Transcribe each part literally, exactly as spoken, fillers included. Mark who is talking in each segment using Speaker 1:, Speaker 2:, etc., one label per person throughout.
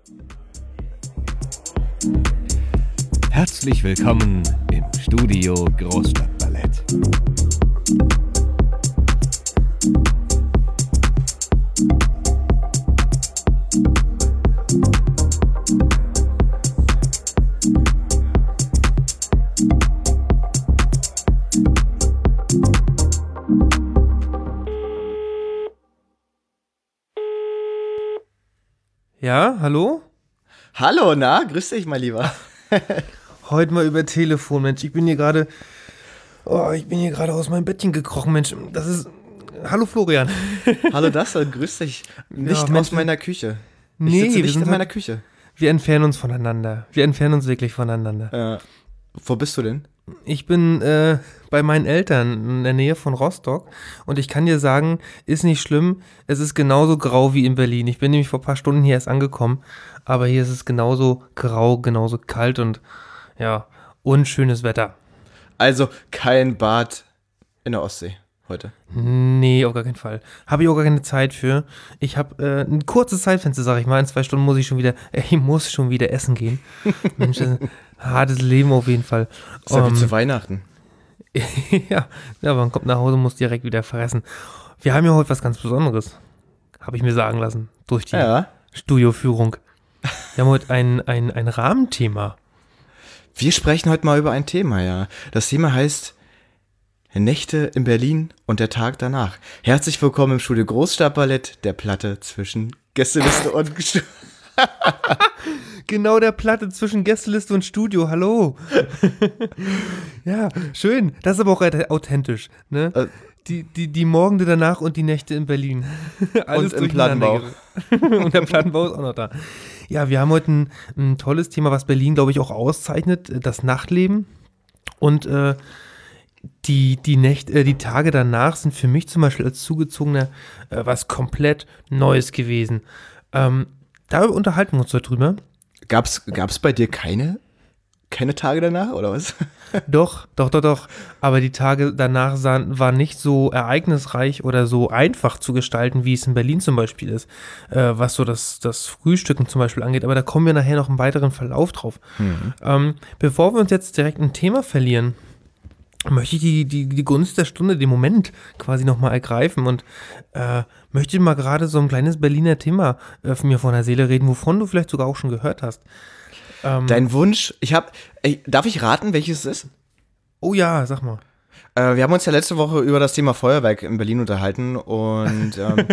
Speaker 1: Herzlich willkommen im Studio Großstadtballett.
Speaker 2: Ja, hallo?
Speaker 3: Hallo, na, grüß dich, mein Lieber.
Speaker 2: Heute mal über Telefon, Mensch. Ich bin hier gerade, oh, ich bin hier gerade aus meinem Bettchen gekrochen, Mensch. Das ist, hallo Florian.
Speaker 3: Hallo Dastan, grüß dich. Nicht
Speaker 2: Ja,
Speaker 3: aus meiner Küche. Ich
Speaker 2: Nee,
Speaker 3: sitze
Speaker 2: wir
Speaker 3: nicht
Speaker 2: sind
Speaker 3: in meiner
Speaker 2: halt-
Speaker 3: Küche.
Speaker 2: Wir entfernen uns voneinander. Wir entfernen uns wirklich voneinander.
Speaker 3: Äh, wo bist du denn?
Speaker 2: Ich bin äh, bei meinen Eltern in der Nähe von Rostock und ich kann dir sagen, ist nicht schlimm, es ist genauso grau wie in Berlin. Ich bin nämlich vor ein paar Stunden hier erst angekommen, aber hier ist es genauso grau, genauso kalt und ja, unschönes Wetter.
Speaker 3: Also kein Bad in der Ostsee heute.
Speaker 2: Nee, auf gar keinen Fall. Habe ich auch gar keine Zeit für. Ich habe äh, ein kurzes Zeitfenster, sag ich mal. In zwei Stunden muss ich schon wieder, äh, ich muss schon wieder essen gehen. Mensch, das ist ein hartes Leben auf jeden Fall.
Speaker 3: Ist ja wie
Speaker 2: Ähm,
Speaker 3: zu Weihnachten.
Speaker 2: ja, ja, man kommt nach Hause und muss direkt wieder fressen. Wir haben ja heute was ganz Besonderes, habe ich mir sagen lassen, durch die
Speaker 3: Ja.
Speaker 2: Studioführung. Wir haben heute ein, ein, ein Rahmenthema.
Speaker 3: Wir sprechen heute mal über ein Thema, ja. Das Thema heißt Nächte in Berlin und der Tag danach. Herzlich willkommen im Studio Großstadtballett, der Platte zwischen Gästeliste und Stu-
Speaker 2: Genau der Platte zwischen Gästeliste und Studio, hallo. Ja, schön. Das ist aber auch authentisch, ne?
Speaker 3: Äh.
Speaker 2: Die, die, die Morgende danach und die Nächte in Berlin. Alles
Speaker 3: Und im
Speaker 2: durcheinander gerissen. Und der Plattenbau ist auch noch da. Ja, wir haben heute ein, ein tolles Thema, was Berlin, glaube ich, auch auszeichnet, das Nachtleben. Und äh, die, die, Nächte, äh, die Tage danach sind für mich zum Beispiel als Zugezogener äh, was komplett Neues gewesen. Ähm, da unterhalten wir uns heute drüber.
Speaker 3: Gab's, gab's bei dir keine, keine Tage danach, oder was?
Speaker 2: Doch, doch, doch, doch. Aber die Tage danach sahen, waren nicht so ereignisreich oder so einfach zu gestalten, wie es in Berlin zum Beispiel ist, äh, was so das, das Frühstücken zum Beispiel angeht. Aber da kommen wir nachher noch im weiteren Verlauf drauf.
Speaker 3: Mhm.
Speaker 2: Ähm, bevor wir uns jetzt direkt ein Thema verlieren, möchte ich die, die, die Gunst der Stunde, den Moment quasi nochmal ergreifen und äh, möchte mal gerade so ein kleines Berliner Thema äh, von mir von der Seele reden, wovon du vielleicht sogar auch schon gehört hast. Ähm,
Speaker 3: Dein Wunsch, ich hab, ey, darf ich raten, welches es ist?
Speaker 2: oh ja, sag mal.
Speaker 3: Äh, wir haben uns ja letzte Woche über das Thema Feuerwerk in Berlin unterhalten und ähm,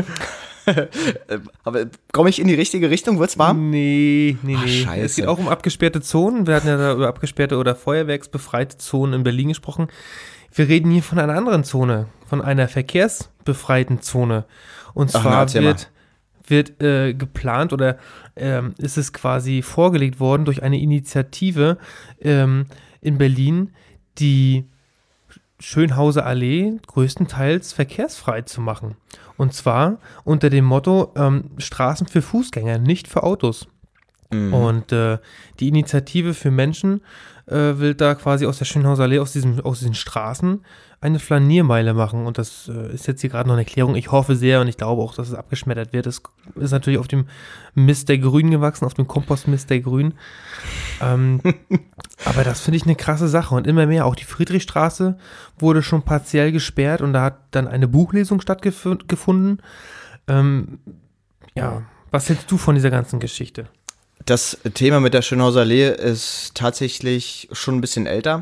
Speaker 3: aber komme ich in die richtige Richtung? Wird's warm?
Speaker 2: Nee, nee,
Speaker 3: Ach,
Speaker 2: nee.
Speaker 3: scheiße.
Speaker 2: Es geht auch um abgesperrte Zonen. Wir hatten ja da über abgesperrte oder feuerwerksbefreite Zonen in Berlin gesprochen. Wir reden hier von einer anderen Zone, von einer verkehrsbefreiten Zone. Und
Speaker 3: Ach, na,
Speaker 2: zwar
Speaker 3: erzähl
Speaker 2: wird, wird äh, geplant oder ähm, ist es quasi vorgelegt worden durch eine Initiative ähm, in Berlin, die Schönhauser Allee größtenteils verkehrsfrei zu machen. Und zwar unter dem Motto ähm, Straßen für Fußgänger, nicht für Autos.
Speaker 3: Mhm.
Speaker 2: Und äh, die Initiative für Menschen äh, will da quasi aus der Schönhauser Allee, aus, diesem, aus diesen Straßen, eine Flaniermeile machen. Und das äh, ist jetzt hier gerade noch eine Erklärung. Ich hoffe sehr und ich glaube auch, dass es abgeschmettert wird. Das ist natürlich auf dem Mist der Grünen gewachsen, auf dem Kompostmist der Grünen. Ähm, aber das finde ich eine krasse Sache. Und immer mehr, auch die Friedrichstraße wurde schon partiell gesperrt und da hat dann eine Buchlesung stattgefunden. Ähm, ja, was hältst du von dieser ganzen Geschichte?
Speaker 3: Das Thema mit der Schönhauser Allee ist tatsächlich schon ein bisschen älter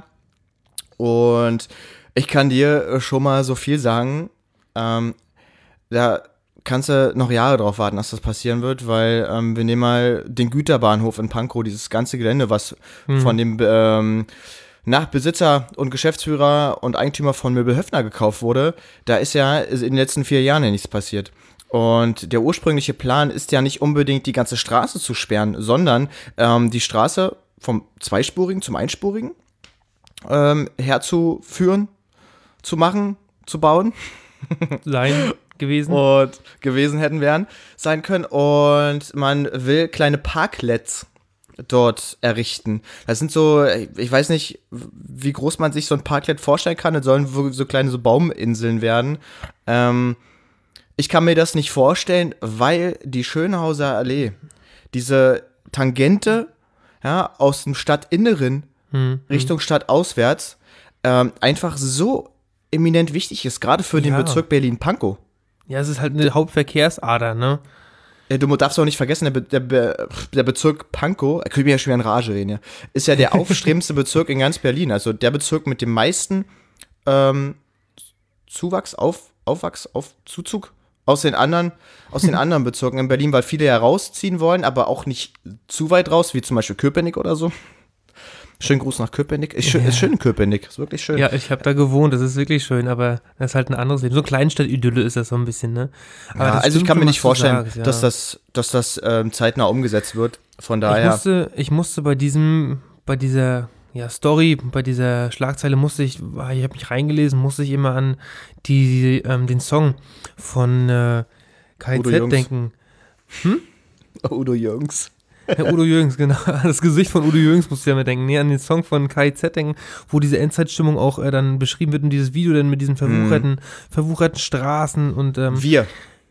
Speaker 3: und ich kann dir schon mal so viel sagen, ähm, da kannst du noch Jahre drauf warten, dass das passieren wird, weil ähm, wir nehmen mal den Güterbahnhof in Pankow, dieses ganze Gelände, was
Speaker 2: Hm.
Speaker 3: von dem ähm, nach Besitzer und Geschäftsführer und Eigentümer von Möbel Höffner gekauft wurde, da ist ja in den letzten vier Jahren ja nichts passiert. Und der ursprüngliche Plan ist ja nicht unbedingt die ganze Straße zu sperren, sondern ähm, die Straße vom zweispurigen zum einspurigen ähm, herzuführen, zu machen, zu bauen
Speaker 2: Sein gewesen.
Speaker 3: und gewesen hätten wären, sein können. Und man will kleine Parklets dort errichten. Das sind so, ich weiß nicht, wie groß man sich so ein Parklet vorstellen kann. Das sollen so kleine so Bauminseln werden. Ähm, ich kann mir das nicht vorstellen, weil die Schönhauser Allee, diese Tangente, ja, aus dem Stadtinneren
Speaker 2: Hm,
Speaker 3: Richtung Stadtauswärts ähm, einfach so eminent wichtig ist, gerade für den
Speaker 2: Ja.
Speaker 3: Bezirk Berlin-Pankow.
Speaker 2: Ja, es ist halt eine Hauptverkehrsader, ne?
Speaker 3: Ja, du darfst auch nicht vergessen, der, Be der, Be der Bezirk Pankow, da können wir ja schon wieder in Rage reden, ja, ist ja der aufstrebendste Bezirk in ganz Berlin. Also der Bezirk mit dem meisten ähm, Zuwachs, auf, Aufwachs, auf Zuzug aus den anderen, aus den anderen Bezirken in Berlin, weil viele ja rausziehen wollen, aber auch nicht zu weit raus, wie zum Beispiel Köpenick oder so. Schönen Gruß nach Köpenick. Ist schön,
Speaker 2: Ja.
Speaker 3: ist schön in Köpenick, ist wirklich schön.
Speaker 2: Ja, ich habe da gewohnt, das ist wirklich schön, aber das ist halt ein anderes Leben. So Kleinstadt-Idylle ist das so ein bisschen, ne? Aber
Speaker 3: Ja,
Speaker 2: das
Speaker 3: also ich
Speaker 2: stimmt
Speaker 3: kann
Speaker 2: schon,
Speaker 3: mir
Speaker 2: was
Speaker 3: nicht
Speaker 2: du
Speaker 3: vorstellen,
Speaker 2: sagst, ja.
Speaker 3: dass das, dass das ähm, zeitnah umgesetzt wird. Von
Speaker 2: Ich
Speaker 3: daher.
Speaker 2: musste, ich musste bei diesem, bei dieser ja, Story, bei dieser Schlagzeile musste ich, ich habe mich reingelesen, musste ich immer an die, ähm, den Song von äh,
Speaker 3: Udo
Speaker 2: K I Z
Speaker 3: Jürgens.
Speaker 2: denken.
Speaker 3: Udo Jürgens.
Speaker 2: Ja, Udo Jürgens, genau. Das Gesicht von Udo Jürgens musste ich ja mir denken. Nee, an den Song von K I Z denken, wo diese Endzeitstimmung auch äh, dann beschrieben wird und dieses Video dann mit diesen verwucherten,
Speaker 3: Mhm.
Speaker 2: verwucherten Straßen und ähm,
Speaker 3: Wir.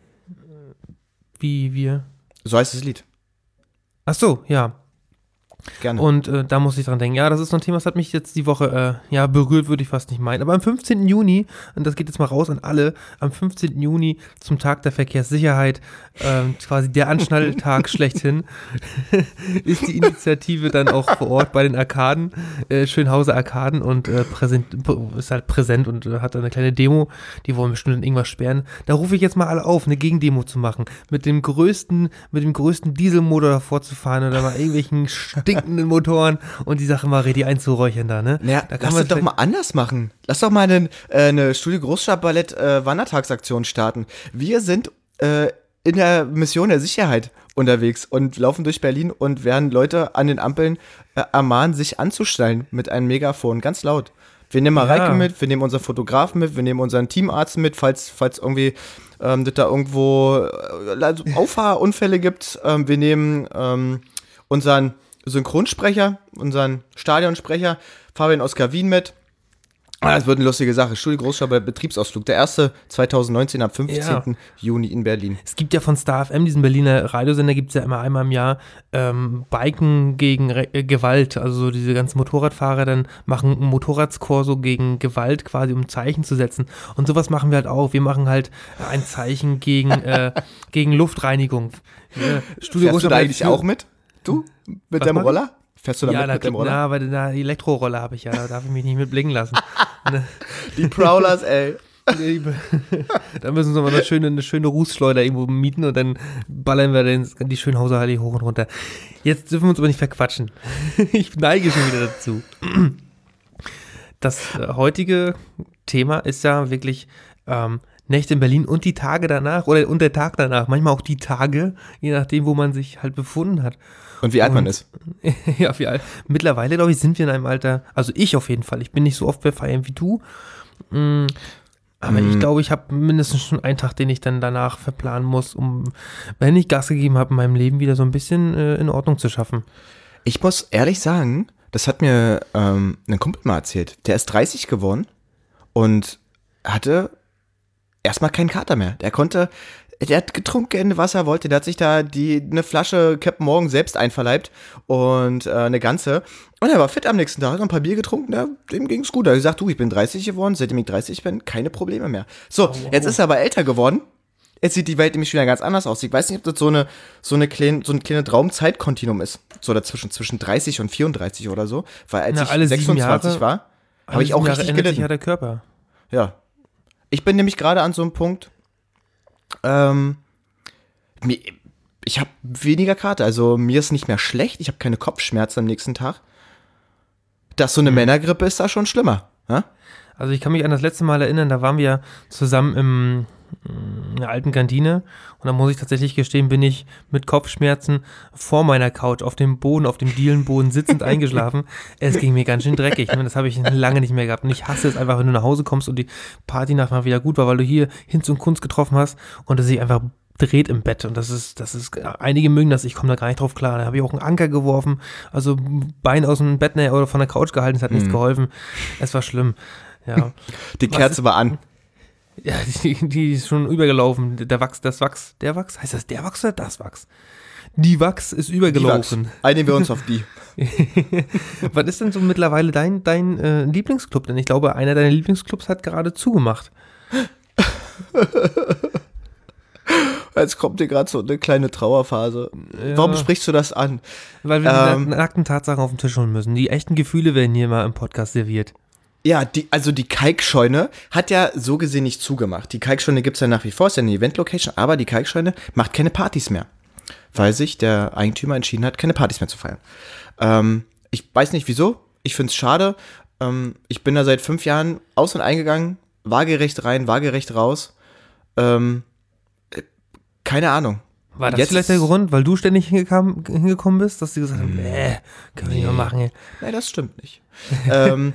Speaker 2: wie wir.
Speaker 3: So heißt das Lied.
Speaker 2: Ach so, ja.
Speaker 3: Gerne.
Speaker 2: Und äh, da muss ich dran denken. Ja, das ist so ein Thema, das hat mich jetzt die Woche, äh, ja, berührt, würde ich fast nicht meinen. Aber am fünfzehnten Juni, und das geht jetzt mal raus an alle, am fünfzehnten Juni zum Tag der Verkehrssicherheit, ähm, quasi der Anschnalltag schlechthin, ist die Initiative dann auch vor Ort bei den Arkaden, äh, Schönhauser Arkaden und äh, präsent, ist halt präsent und äh, hat eine kleine Demo, die wollen bestimmt in irgendwas sperren. Da rufe ich jetzt mal alle auf, eine Gegendemo zu machen, mit dem größten, mit dem größten Dieselmotor davor zu fahren oder mal irgendwelchen stinkenden Motoren und die Sache mal ready einzuräuchern da, ne?
Speaker 3: Naja,
Speaker 2: Da kann
Speaker 3: lass
Speaker 2: man
Speaker 3: es doch mal anders machen. Lass doch mal eine, äh, eine Studio Großstadtballett äh, Wandertagsaktion starten. Wir sind äh, in der Mission der Sicherheit unterwegs und laufen durch Berlin und werden Leute an den Ampeln äh, ermahnen, sich anzustellen mit einem Megafon, ganz laut. Wir nehmen
Speaker 2: Ja.
Speaker 3: Mareike mit, wir nehmen unseren Fotografen mit, wir nehmen unseren Teamarzt mit, falls, falls irgendwie ähm, das da irgendwo äh, also Auffahrunfälle gibt. Ähm, wir nehmen ähm, unseren Synchronsprecher, unseren Stadionsprecher, Fabian Oskar Wien mit. Ah, das wird eine lustige Sache. Studio Großstadtballett Betriebsausflug. Der erste zwanzig neunzehn am fünfzehnten Juni in Berlin.
Speaker 2: Es gibt ja von Star F M, diesen Berliner Radiosender, gibt es ja immer einmal im Jahr ähm, Biken gegen Re äh, Gewalt. Also so diese ganzen Motorradfahrer dann machen einen Motorradskorso gegen Gewalt quasi, um ein Zeichen zu setzen. Und sowas machen wir halt auch. Wir machen halt ein Zeichen gegen, äh, gegen Luftreinigung. Äh, Studio
Speaker 3: Fährst du da
Speaker 2: Großstadtballett
Speaker 3: eigentlich
Speaker 2: für-
Speaker 3: auch mit? Du? Mit
Speaker 2: Was
Speaker 3: deinem
Speaker 2: mach ich?
Speaker 3: Roller? Fährst du da
Speaker 2: Ja,
Speaker 3: mit,
Speaker 2: da,
Speaker 3: mit deinem Roller?
Speaker 2: na, weil da Elektroroller habe ich ja, da darf ich mich nicht mit blicken lassen.
Speaker 3: Die Prowlers, ey.
Speaker 2: Da müssen wir mal eine schöne, eine schöne Rußschleuder irgendwo mieten und dann ballern wir den, die Schönhauser Halle hoch und runter. Jetzt dürfen wir uns aber nicht verquatschen. Ich neige schon wieder dazu. Das äh, heutige Thema ist ja wirklich ähm, Nächte in Berlin und die Tage danach oder und der Tag danach. Manchmal auch die Tage, je nachdem, wo man sich halt befunden hat.
Speaker 3: Und wie alt man
Speaker 2: Und-
Speaker 3: ist.
Speaker 2: Ja, wie alt. Mittlerweile, glaube ich, sind wir in einem Alter, also ich auf jeden Fall, ich bin nicht so oft bei Feiern wie du, mm, aber ich
Speaker 3: Mm.
Speaker 2: glaube, ich habe mindestens schon einen Tag, den ich dann danach verplanen muss, um, wenn ich Gas gegeben habe, in meinem Leben wieder so ein bisschen äh, in Ordnung zu schaffen.
Speaker 3: Ich muss ehrlich sagen, das hat mir ähm, ein Kumpel mal erzählt. Der ist dreißig geworden und hatte erstmal keinen Kater mehr. Der konnte, der hat getrunken, was er wollte. Der hat sich da die, eine Flasche Captain Morgan selbst einverleibt und äh, eine ganze. Und er war fit am nächsten Tag, hat noch ein paar Bier getrunken, ja, dem ging's gut. Er hat gesagt, du, ich bin dreißig geworden, seitdem ich dreißig bin, keine Probleme mehr. So, jetzt ist er aber älter geworden. Jetzt sieht die Welt nämlich wieder ganz anders aus. Ich weiß nicht, ob das so eine, so eine kleine, so ein kleines Traumzeitkontinuum ist. So dazwischen, zwischen dreißig und vierunddreißig oder so. Weil als
Speaker 2: Na,
Speaker 3: ich
Speaker 2: alle sieben
Speaker 3: sechsundzwanzig
Speaker 2: Jahre-
Speaker 3: war, habe
Speaker 2: Alle
Speaker 3: ich auch
Speaker 2: sieben Jahre
Speaker 3: richtig
Speaker 2: ändert sich ja
Speaker 3: gelitten.
Speaker 2: der Körper.
Speaker 3: Ja. Ich bin nämlich gerade an so einem Punkt, ähm, mir, ich habe weniger Kater. Also mir ist nicht mehr schlecht. Ich habe keine Kopfschmerzen am nächsten Tag. Dass so eine Männergrippe ist da schon schlimmer. Ja?
Speaker 2: Also ich kann mich an das letzte Mal erinnern, da waren wir zusammen im, in der alten Kantine und da muss ich tatsächlich gestehen, bin ich mit Kopfschmerzen vor meiner Couch auf dem Boden, auf dem Dielenboden sitzend eingeschlafen. Es ging mir ganz schön dreckig, ne? Das habe ich lange nicht mehr gehabt und ich hasse es einfach, wenn du nach Hause kommst und die Partynacht mal wieder gut war, weil du hier Hinz und Kunst getroffen hast und es sich einfach dreht im Bett und das ist, das ist, einige mögen das, ich komme da gar nicht drauf klar, da habe ich auch einen Anker geworfen, also Bein aus dem Bett ne, oder von der Couch gehalten, es hat nichts geholfen, es war schlimm, ja.
Speaker 3: Die Kerze war an.
Speaker 2: Ja, die, die ist schon übergelaufen. Der Wachs, das Wachs, der Wachs, heißt das der Wachs oder das Wachs? Die Wachs ist übergelaufen.
Speaker 3: Die Wachs. Einigen wir uns auf die.
Speaker 2: Was ist denn so mittlerweile dein, dein äh, Lieblingsclub? Denn ich glaube, einer deiner Lieblingsclubs hat gerade zugemacht.
Speaker 3: Jetzt kommt dir gerade so eine kleine Trauerphase. Ja. Warum sprichst du das an?
Speaker 2: Weil wir ähm, die nackten Tatsachen auf den Tisch holen müssen. Die echten Gefühle werden hier mal im Podcast serviert.
Speaker 3: Ja, die, also die Kalkscheune hat ja so gesehen nicht zugemacht. Die Kalkscheune gibt es ja nach wie vor, ist ja eine Event-Location, aber die Kalkscheune macht keine Partys mehr. Weil sich der Eigentümer entschieden hat, keine Partys mehr zu feiern. Ähm, ich weiß nicht wieso, ich finde es schade. Ähm, ich bin da seit fünf Jahren aus- und eingegangen, waagerecht rein, waagerecht raus. Ähm, keine Ahnung.
Speaker 2: War das Jetzt vielleicht der Grund, weil du ständig hingekam, hingekommen bist, dass sie gesagt haben, nee, können wir nicht mehr machen. Ey.
Speaker 3: Nein, das stimmt nicht. ähm,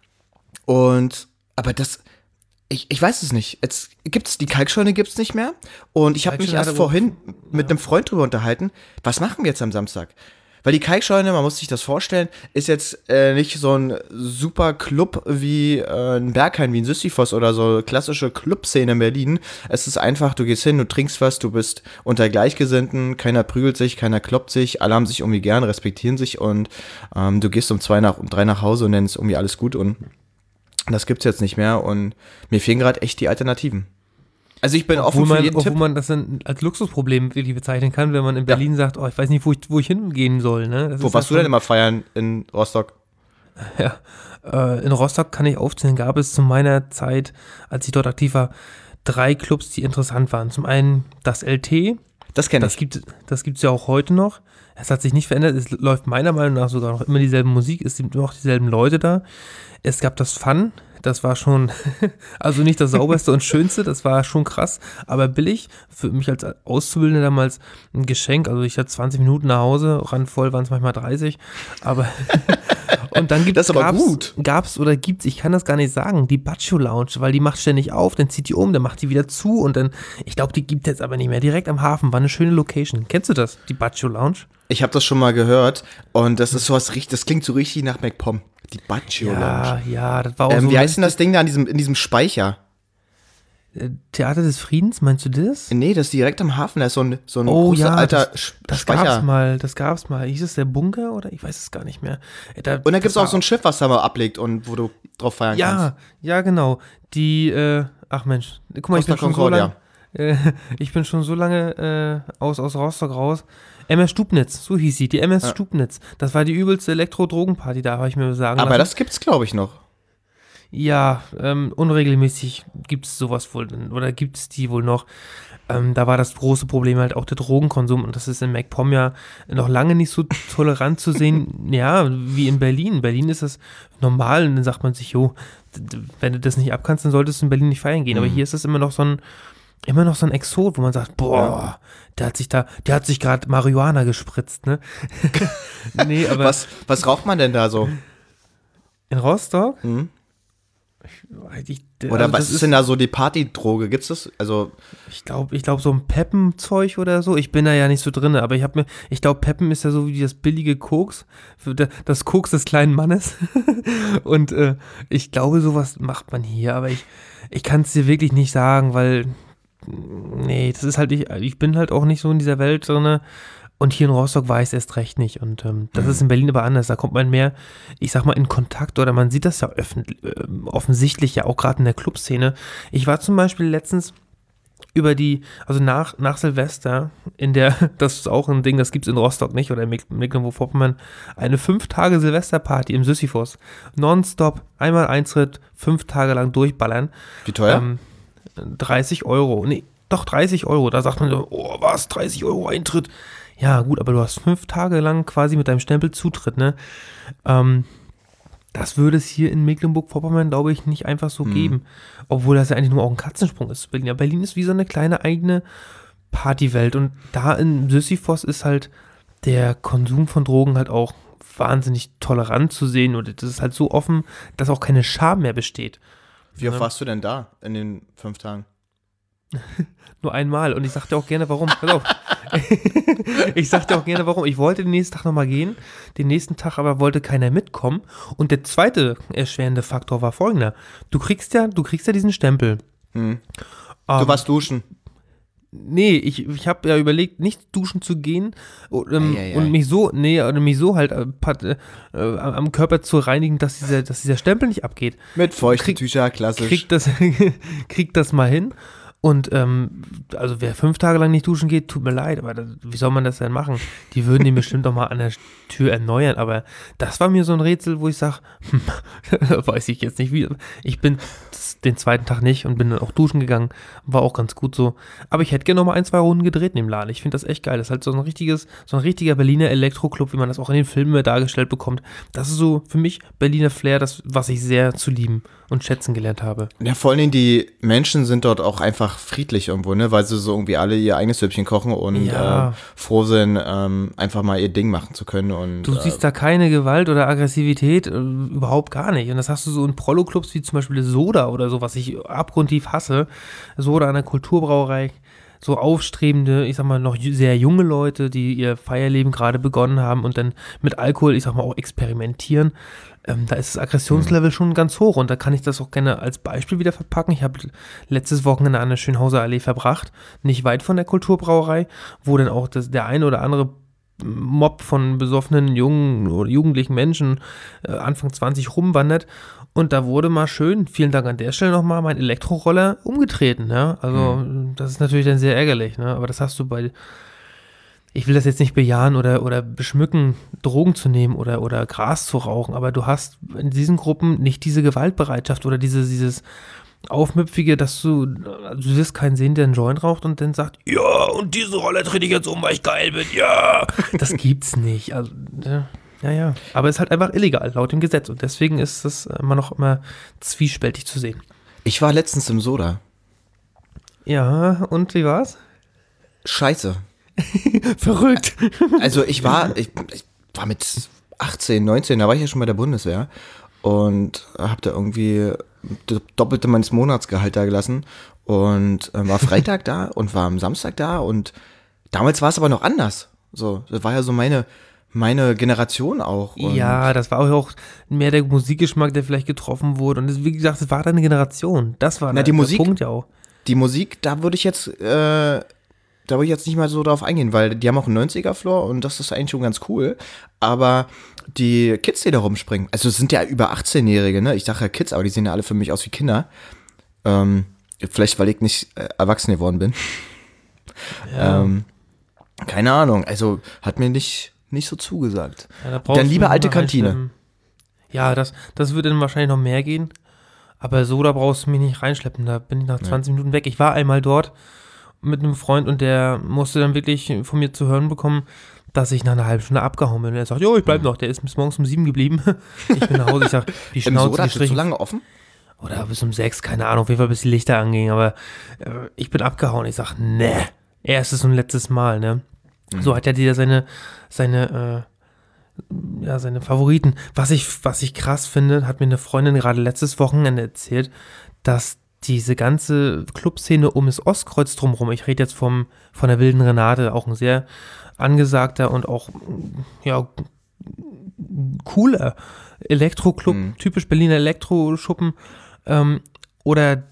Speaker 3: und, aber das, ich, ich weiß es nicht. Jetzt gibt's, die Kalkscheune gibt's nicht mehr. Und ich habe mich erst vorhin mit einem Freund drüber unterhalten, was machen wir jetzt am Samstag? Weil die Kalkscheune, man muss sich das vorstellen, ist jetzt äh, nicht so ein super Club wie äh, ein Berghain, wie ein Sisyphos oder so klassische Clubszene in Berlin. Es ist einfach, du gehst hin, du trinkst was, du bist unter Gleichgesinnten, keiner prügelt sich, keiner kloppt sich, alle haben sich irgendwie gern, respektieren sich und ähm, du gehst um zwei nach, um drei nach Hause und nennst irgendwie alles gut und das gibt's jetzt nicht mehr und mir fehlen gerade echt die Alternativen. Also ich bin
Speaker 2: obwohl
Speaker 3: offen für
Speaker 2: man,
Speaker 3: jeden
Speaker 2: obwohl
Speaker 3: Tipp.
Speaker 2: man das dann als Luxusproblem wirklich bezeichnen kann, wenn man in Berlin ja. sagt, oh, ich weiß nicht, wo ich, wo ich hingehen soll. Ne? Das
Speaker 3: wo warst du denn immer feiern in Rostock?
Speaker 2: Ja, äh, in Rostock kann ich aufzählen, gab es zu meiner Zeit, als ich dort aktiv war, drei Clubs, die interessant waren. Zum einen das L T.
Speaker 3: Das kenne ich.
Speaker 2: Das gibt das gibt's ja auch heute noch. Es hat sich nicht verändert. Es läuft meiner Meinung nach sogar noch immer dieselbe Musik. Es sind immer noch dieselben Leute da. Es gab das Fun. Das war schon, also nicht das sauberste und schönste, das war schon krass, aber billig. Für mich als Auszubildender damals ein Geschenk. Also ich hatte zwanzig Minuten nach Hause, randvoll waren es manchmal dreißig. Aber und dann gibt es,
Speaker 3: aber
Speaker 2: gab's,
Speaker 3: gut.
Speaker 2: gab's oder gibt's, ich kann das gar nicht sagen, die Baccio Lounge, weil die macht ständig auf, dann zieht die um, dann macht die wieder zu und dann, ich glaube, die gibt es jetzt aber nicht mehr. Direkt am Hafen, war eine schöne Location. Kennst du das, die Baccio Lounge?
Speaker 3: Ich habe das schon mal gehört und das ist sowas richtig, das klingt so richtig nach MacPom. Die Baccio Lounge.
Speaker 2: Ja, ja, das war auch
Speaker 3: ähm,
Speaker 2: so.
Speaker 3: Wie heißt denn das Ding da in diesem, in diesem Speicher?
Speaker 2: Theater des Friedens, meinst du das?
Speaker 3: Nee, das ist direkt am Hafen, da ist so ein, so ein
Speaker 2: oh,
Speaker 3: großer
Speaker 2: ja,
Speaker 3: alter
Speaker 2: das, das
Speaker 3: Speicher.
Speaker 2: Das gab's mal, das gab's mal. Hieß es der Bunker oder? Ich weiß es gar nicht mehr. Da,
Speaker 3: und dann gibt es auch so ein Schiff, was da mal ablegt und wo du drauf feiern
Speaker 2: ja,
Speaker 3: kannst.
Speaker 2: Ja, ja, genau. Die, äh, ach Mensch, guck mal, ich bin, schon so lang, äh, ich bin schon so lange äh, aus, aus Rostock raus. M S Stubnitz, so hieß sie, die M S ja. Stubnitz. Das war die übelste Elektro-Drogenparty, da habe ich mir sagen
Speaker 3: Aber
Speaker 2: lassen.
Speaker 3: das gibt's, glaube ich, noch.
Speaker 2: Ja, ähm, unregelmäßig gibt es sowas wohl, oder gibt es die wohl noch. Ähm, da war das große Problem halt auch der Drogenkonsum und das ist in MacPom ja noch lange nicht so tolerant zu sehen, ja, wie in Berlin. In Berlin ist das normal und dann sagt man sich, jo, wenn du das nicht abkannst, dann solltest du in Berlin nicht feiern gehen. Mhm. Aber hier ist das immer noch so ein immer noch so ein Exot, wo man sagt, boah, ja. der hat sich da, der hat sich gerade Marihuana gespritzt, ne? nee, aber
Speaker 3: was, was raucht man denn da so?
Speaker 2: In Rostock?
Speaker 3: Mhm.
Speaker 2: Ich,
Speaker 3: oder
Speaker 2: also
Speaker 3: was ist, ist denn da so die Partydroge? Gibt's das? Also
Speaker 2: ich glaube, ich glaube so ein Peppenzeug oder so. Ich bin da ja nicht so drin, aber ich habe mir, ich glaube, Peppen ist ja so wie das billige Koks, das Koks des kleinen Mannes. Und äh, ich glaube, sowas macht man hier, aber ich, ich kann es dir wirklich nicht sagen, weil nee, das ist halt, ich, ich bin halt auch nicht so in dieser Welt drin. Und hier in Rostock war ich es erst recht nicht. Und ähm, das mhm. ist in Berlin aber anders. Da kommt man mehr, ich sag mal, in Kontakt oder man sieht das ja öffentlich, äh, offensichtlich ja auch gerade in der Clubszene. Ich war zum Beispiel letztens über die, also nach, nach Silvester in der, das ist auch ein Ding, das gibt es in Rostock nicht oder in Mecklenburg-Vorpommern, eine fünf Tage Silvesterparty im Sisyphos. Nonstop, einmal Eintritt, fünf Tage lang durchballern.
Speaker 3: Wie teuer?
Speaker 2: Ähm, dreißig Euro. Nee, doch dreißig Euro. Da sagt man so, oh was, dreißig Euro Eintritt. Ja, gut, aber du hast fünf Tage lang quasi mit deinem Stempel Zutritt, ne? Ähm, das würde es hier in Mecklenburg-Vorpommern, glaube ich, nicht einfach so hm. geben. Obwohl das ja eigentlich nur auch ein Katzensprung ist. Berlin, ja, Berlin ist wie so eine kleine eigene Partywelt. Und da in Sisyphos ist halt der Konsum von Drogen halt auch wahnsinnig tolerant zu sehen. Und das ist halt so offen, dass auch keine Scham mehr besteht.
Speaker 3: Wie oft warst du denn da in den fünf Tagen?
Speaker 2: Nur einmal. Und ich sagte auch gerne, warum. Pass auf. ich sagte auch gerne, warum. Ich wollte den nächsten Tag nochmal gehen, den nächsten Tag aber wollte keiner mitkommen. Und der zweite erschwerende Faktor war folgender. Du kriegst ja, du kriegst ja diesen Stempel.
Speaker 3: Hm. Du um, warst duschen.
Speaker 2: Nee, ich, ich habe ja überlegt, nicht duschen zu gehen und, ähm,
Speaker 3: Ei, ei, ei.
Speaker 2: und mich so, nee, oder mich so halt äh, pat- äh, am Körper zu reinigen, dass dieser, dass dieser Stempel nicht abgeht.
Speaker 3: Mit Feuchttücher, klassisch.
Speaker 2: Krieg das, krieg das mal hin. Und ähm, also wer fünf Tage lang nicht duschen geht, tut mir leid, aber das, wie soll man das denn machen? Die würden den bestimmt auch mal an der Tür erneuern, aber das war mir so ein Rätsel, wo ich sage, hm, weiß ich jetzt nicht wie. Ich bin den zweiten Tag nicht und bin dann auch duschen gegangen, war auch ganz gut so. Aber ich hätte gerne noch mal ein, zwei Runden gedreht in dem Laden. Ich finde das echt geil. Das ist halt so ein richtiges, so ein richtiger Berliner Elektroclub, wie man das auch in den Filmen mehr dargestellt bekommt. Das ist so für mich Berliner Flair, das, was ich sehr zu lieben und schätzen gelernt habe.
Speaker 3: Ja, vor allen Dingen die Menschen sind dort auch einfach friedlich irgendwo, ne, weil sie so irgendwie alle ihr eigenes Süppchen kochen und
Speaker 2: Ja.
Speaker 3: äh, froh sind, ähm, einfach mal ihr Ding machen zu können. Und,
Speaker 2: Du
Speaker 3: äh,
Speaker 2: siehst da keine Gewalt oder Aggressivität, äh, überhaupt gar nicht. Und das hast du so in Prolo-Clubs wie zum Beispiel Soda oder so, was ich abgrundtief hasse. Soda an der Kulturbrauerei, so aufstrebende, ich sag mal, noch ju- sehr junge Leute, die ihr Feierleben gerade begonnen haben und dann mit Alkohol, ich sag mal, auch experimentieren. Ähm, da ist das Aggressionslevel schon ganz hoch und da kann ich das auch gerne als Beispiel wieder verpacken. Ich habe letztes Wochenende an der Schönhauser Allee verbracht, nicht weit von der Kulturbrauerei, wo dann auch das, der eine oder andere Mob von besoffenen jungen oder jugendlichen Menschen äh, Anfang zwanzig rumwandert und da wurde mal schön, vielen Dank an der Stelle nochmal, mein Elektroroller umgetreten, ne? Also mhm. das ist natürlich dann sehr ärgerlich, ne? Aber das hast du bei, ich will das jetzt nicht bejahen oder, oder beschmücken, Drogen zu nehmen oder, oder Gras zu rauchen, aber du hast in diesen Gruppen nicht diese Gewaltbereitschaft oder diese, dieses Aufmüpfige, dass du, also du wirst keinen sehen, der einen Joint raucht und dann sagt, ja, und diese Rolle trete ich jetzt um, weil ich geil bin, ja. Das gibt's nicht. Also, ja, ja, ja. Aber es ist halt einfach illegal, laut dem Gesetz. Und deswegen ist das immer noch immer zwiespältig zu sehen.
Speaker 3: ich war letztens im Soda.
Speaker 2: Ja, und wie war's?
Speaker 3: Scheiße.
Speaker 2: Verrückt.
Speaker 3: Also ich war, ich, ich war mit achtzehn, neunzehn, da war ich ja schon bei der Bundeswehr und hab da irgendwie das Doppelte meines Monatsgehalt da gelassen und äh, war Freitag da und war am Samstag da und damals war es aber noch anders. So, das war ja so meine, meine Generation auch. Und
Speaker 2: Ja, das war auch mehr der Musikgeschmack, der vielleicht getroffen wurde. Und das, wie gesagt, das war deine Generation. Das war
Speaker 3: Na,
Speaker 2: der,
Speaker 3: die
Speaker 2: der
Speaker 3: Musik-
Speaker 2: Punkt ja auch.
Speaker 3: die Musik, da würde ich jetzt, äh, da würde ich jetzt nicht mal so drauf eingehen, weil die haben auch einen neunziger-Floor und das ist eigentlich schon ganz cool. Aber die Kids, die da rumspringen, also es sind ja über achtzehnjährige, ne? Ich sage ja Kids, aber die sehen ja alle für mich aus wie Kinder. Ähm, vielleicht, weil ich nicht äh, erwachsen geworden bin.
Speaker 2: Ja.
Speaker 3: Ähm, keine Ahnung, also hat mir nicht, nicht so zugesagt.
Speaker 2: Ja, da brauchst
Speaker 3: Dann
Speaker 2: du
Speaker 3: lieber
Speaker 2: noch
Speaker 3: alte
Speaker 2: mal
Speaker 3: Kantine.
Speaker 2: reinschleppen. Ja, das, das würde dann wahrscheinlich noch mehr gehen. Aber so, da brauchst du mich nicht reinschleppen. Da bin ich nach zwanzig Minuten weg. Ich war einmal dort mit einem Freund und der musste dann wirklich von mir zu hören bekommen, dass ich nach einer halben Stunde abgehauen bin. Und er sagt, jo, ich bleib noch. Der ist bis morgens um sieben geblieben. Ich bin nach Hause. Ich sag, die
Speaker 3: Im
Speaker 2: Schnauze
Speaker 3: Soda ist das
Speaker 2: gestrichen.
Speaker 3: so lange offen?
Speaker 2: Oder bis um sechs, keine Ahnung, auf jeden Fall bis die Lichter angingen, aber äh, ich bin abgehauen. Ich sag, ne, erstes und letztes Mal, ne. Mhm. So hat ja jeder seine, seine, äh, ja, seine Favoriten. Was ich, was ich krass finde, hat mir eine Freundin gerade letztes Wochenende erzählt, dass diese ganze Clubszene um das Ostkreuz drumherum, ich rede jetzt vom, von der Wilden Renate, auch ein sehr angesagter und auch, ja, cooler Elektroclub,
Speaker 3: Mhm.
Speaker 2: typisch Berliner Elektroschuppen, ähm, oder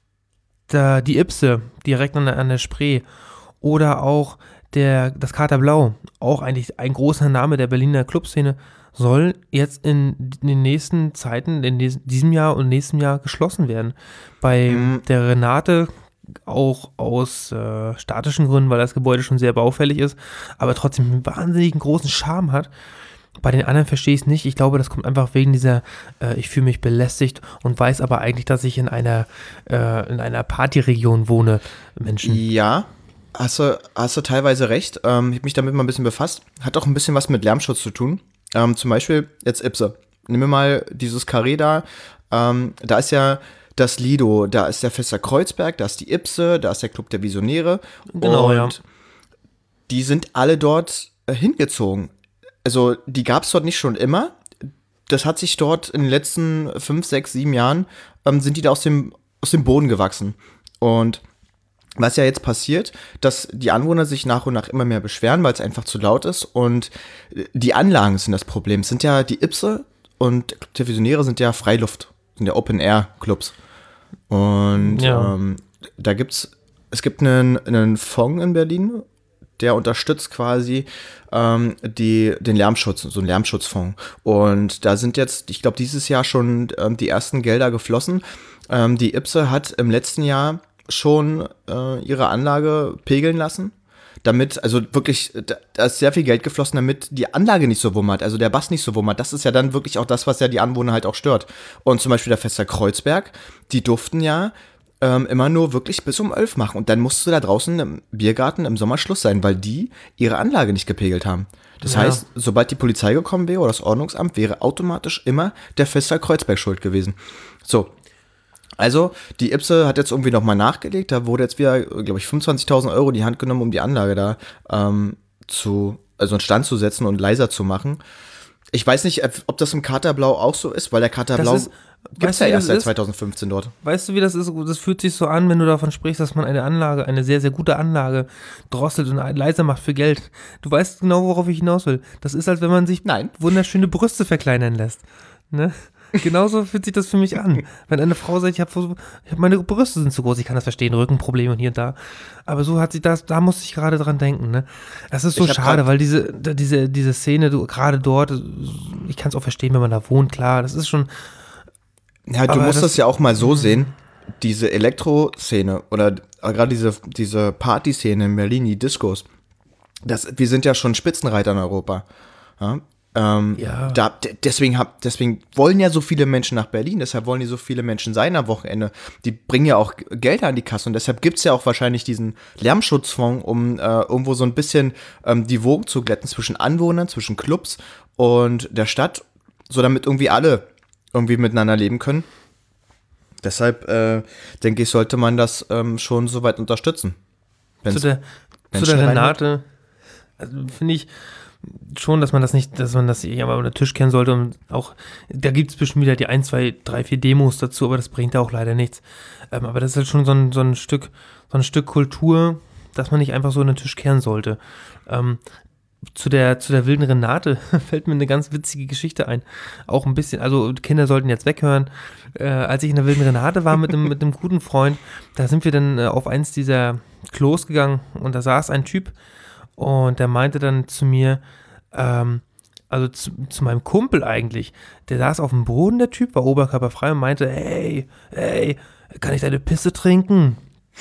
Speaker 2: da die Ipse, direkt an der, an der Spree, oder auch der, das Kater Blau, auch eigentlich ein großer Name der Berliner Clubszene, soll jetzt in, in den nächsten Zeiten, in dies- diesem Jahr und nächsten Jahr geschlossen werden. Bei
Speaker 3: Mhm.
Speaker 2: der Renate auch aus äh, statischen Gründen, weil das Gebäude schon sehr baufällig ist, aber trotzdem einen wahnsinnigen großen Charme hat. Bei den anderen verstehe ich es nicht. Ich glaube, das kommt einfach wegen dieser, äh, ich fühle mich belästigt und weiß aber eigentlich, dass ich in einer, äh, in einer Partyregion wohne, Menschen.
Speaker 3: Ja, hast du, hast du teilweise recht. Ähm, ich habe mich damit mal ein bisschen befasst. Hat auch ein bisschen was mit Lärmschutz zu tun. Ähm, zum Beispiel jetzt Ipse. Nehmen wir mal dieses Carré da. Ähm, da ist ja das Lido, da ist der Fester Kreuzberg, da ist die Ipse, da ist der Club der Visionäre.
Speaker 2: Genau,
Speaker 3: und
Speaker 2: ja.
Speaker 3: die sind alle dort äh, hingezogen. Also die gab es dort nicht schon immer. Das hat sich dort in den letzten fünf, sechs, sieben Jahren, ähm, sind die da aus dem, aus dem Boden gewachsen. Und was ja jetzt passiert, dass die Anwohner sich nach und nach immer mehr beschweren, weil es einfach zu laut ist. Und die Anlagen sind das Problem. Es sind ja die Ipse und die Visionäre sind ja Freiluft, sind ja Open-Air-Clubs. Und
Speaker 2: Ja.
Speaker 3: ähm, da gibt's es gibt einen, einen Fonds in Berlin, der unterstützt quasi ähm, die, den Lärmschutz, so ein Lärmschutzfonds. Und da sind jetzt, ich glaube, dieses Jahr schon ähm, die ersten Gelder geflossen. Ähm, die IPSE hat im letzten Jahr schon äh, ihre Anlage pegeln lassen. Damit, also wirklich, da ist sehr viel Geld geflossen, damit die Anlage nicht so wummert, also der Bass nicht so wummert. Das ist ja dann wirklich auch das, was ja die Anwohner halt auch stört. Und zum Beispiel der Fester Kreuzberg, die durften ja ähm, immer nur wirklich bis um elf machen. Und dann musste da draußen im Biergarten im Sommer Schluss sein, weil die ihre Anlage nicht gepegelt haben. Das
Speaker 2: Ja.
Speaker 3: heißt, sobald die Polizei gekommen wäre oder das Ordnungsamt, wäre automatisch immer der Fester Kreuzberg schuld gewesen. So. Also, die IPSE hat jetzt irgendwie nochmal nachgelegt, da wurde jetzt wieder, glaube ich, fünfundzwanzigtausend Euro in die Hand genommen, um die Anlage da ähm, zu, also in Stand zu setzen und leiser zu machen. Ich weiß nicht, ob das im Katerblau auch so ist, weil der Katerblau
Speaker 2: Das ist-
Speaker 3: gibt
Speaker 2: weißt
Speaker 3: es
Speaker 2: du,
Speaker 3: ja
Speaker 2: wie
Speaker 3: erst
Speaker 2: das
Speaker 3: seit
Speaker 2: ist?
Speaker 3: zweitausendfünfzehn dort.
Speaker 2: Weißt du, wie das ist? Das fühlt sich so an, wenn du davon sprichst, dass man eine Anlage, eine sehr, sehr gute Anlage drosselt und leiser macht für Geld. Du weißt genau, worauf ich hinaus will. Das ist, als wenn man sich
Speaker 3: Nein.
Speaker 2: wunderschöne Brüste verkleinern lässt. Ne? Genauso fühlt sich das für mich an. Wenn eine Frau sagt, ich habe hab meine Brüste sind zu groß, ich kann das verstehen, Rückenprobleme und hier und da. Aber so hat sie das, da musste ich gerade dran denken. Ne? Das ist so
Speaker 3: Ich hab
Speaker 2: schade,
Speaker 3: grad-
Speaker 2: weil diese, diese, diese Szene, du gerade dort, ich kann es auch verstehen, wenn man da wohnt, klar, das ist schon.
Speaker 3: Ja, du
Speaker 2: Aber
Speaker 3: musst
Speaker 2: das-
Speaker 3: das ja auch mal so sehen, diese Elektro-Szene oder gerade diese, diese Party-Szene in Berlin, die Discos, das, wir sind ja schon Spitzenreiter in Europa. Ja, ähm,
Speaker 2: Ja.
Speaker 3: Da, d- deswegen, hab, deswegen wollen ja so viele Menschen nach Berlin, deshalb wollen die so viele Menschen sein am Wochenende. Die bringen ja auch Gelder an die Kasse und deshalb gibt es ja auch wahrscheinlich diesen Lärmschutzfonds, um äh, irgendwo so ein bisschen ähm, die Wogen zu glätten zwischen Anwohnern, zwischen Clubs und der Stadt, so damit irgendwie alle irgendwie miteinander leben können. Deshalb äh, denke ich, sollte man das ähm, schon so weit unterstützen. Wenn's
Speaker 2: zu der, zu
Speaker 3: Menschen
Speaker 2: der
Speaker 3: reinholt.
Speaker 2: Renate, also finde ich schon, dass man das nicht, dass man das ja mal unter den Tisch kennen sollte und auch, da gibt es bestimmt wieder die ein, zwei, drei, vier Demos dazu, aber das bringt ja auch leider nichts. Ähm, aber das ist halt schon so ein, so ein Stück, so ein Stück Kultur, dass man nicht einfach so unter den Tisch kehren sollte. Ähm, zu der, zu der wilden Renate fällt mir eine ganz witzige Geschichte ein. Auch ein bisschen, also Kinder sollten jetzt weghören. Äh, als ich in der wilden Renate war mit einem, mit einem guten Freund, da sind wir dann äh, auf eins dieser Klos gegangen und da saß ein Typ und der meinte dann zu mir, ähm, also zu, zu meinem Kumpel eigentlich, der saß auf dem Boden, der Typ, war oberkörperfrei und meinte, hey, hey, kann ich deine Pisse trinken?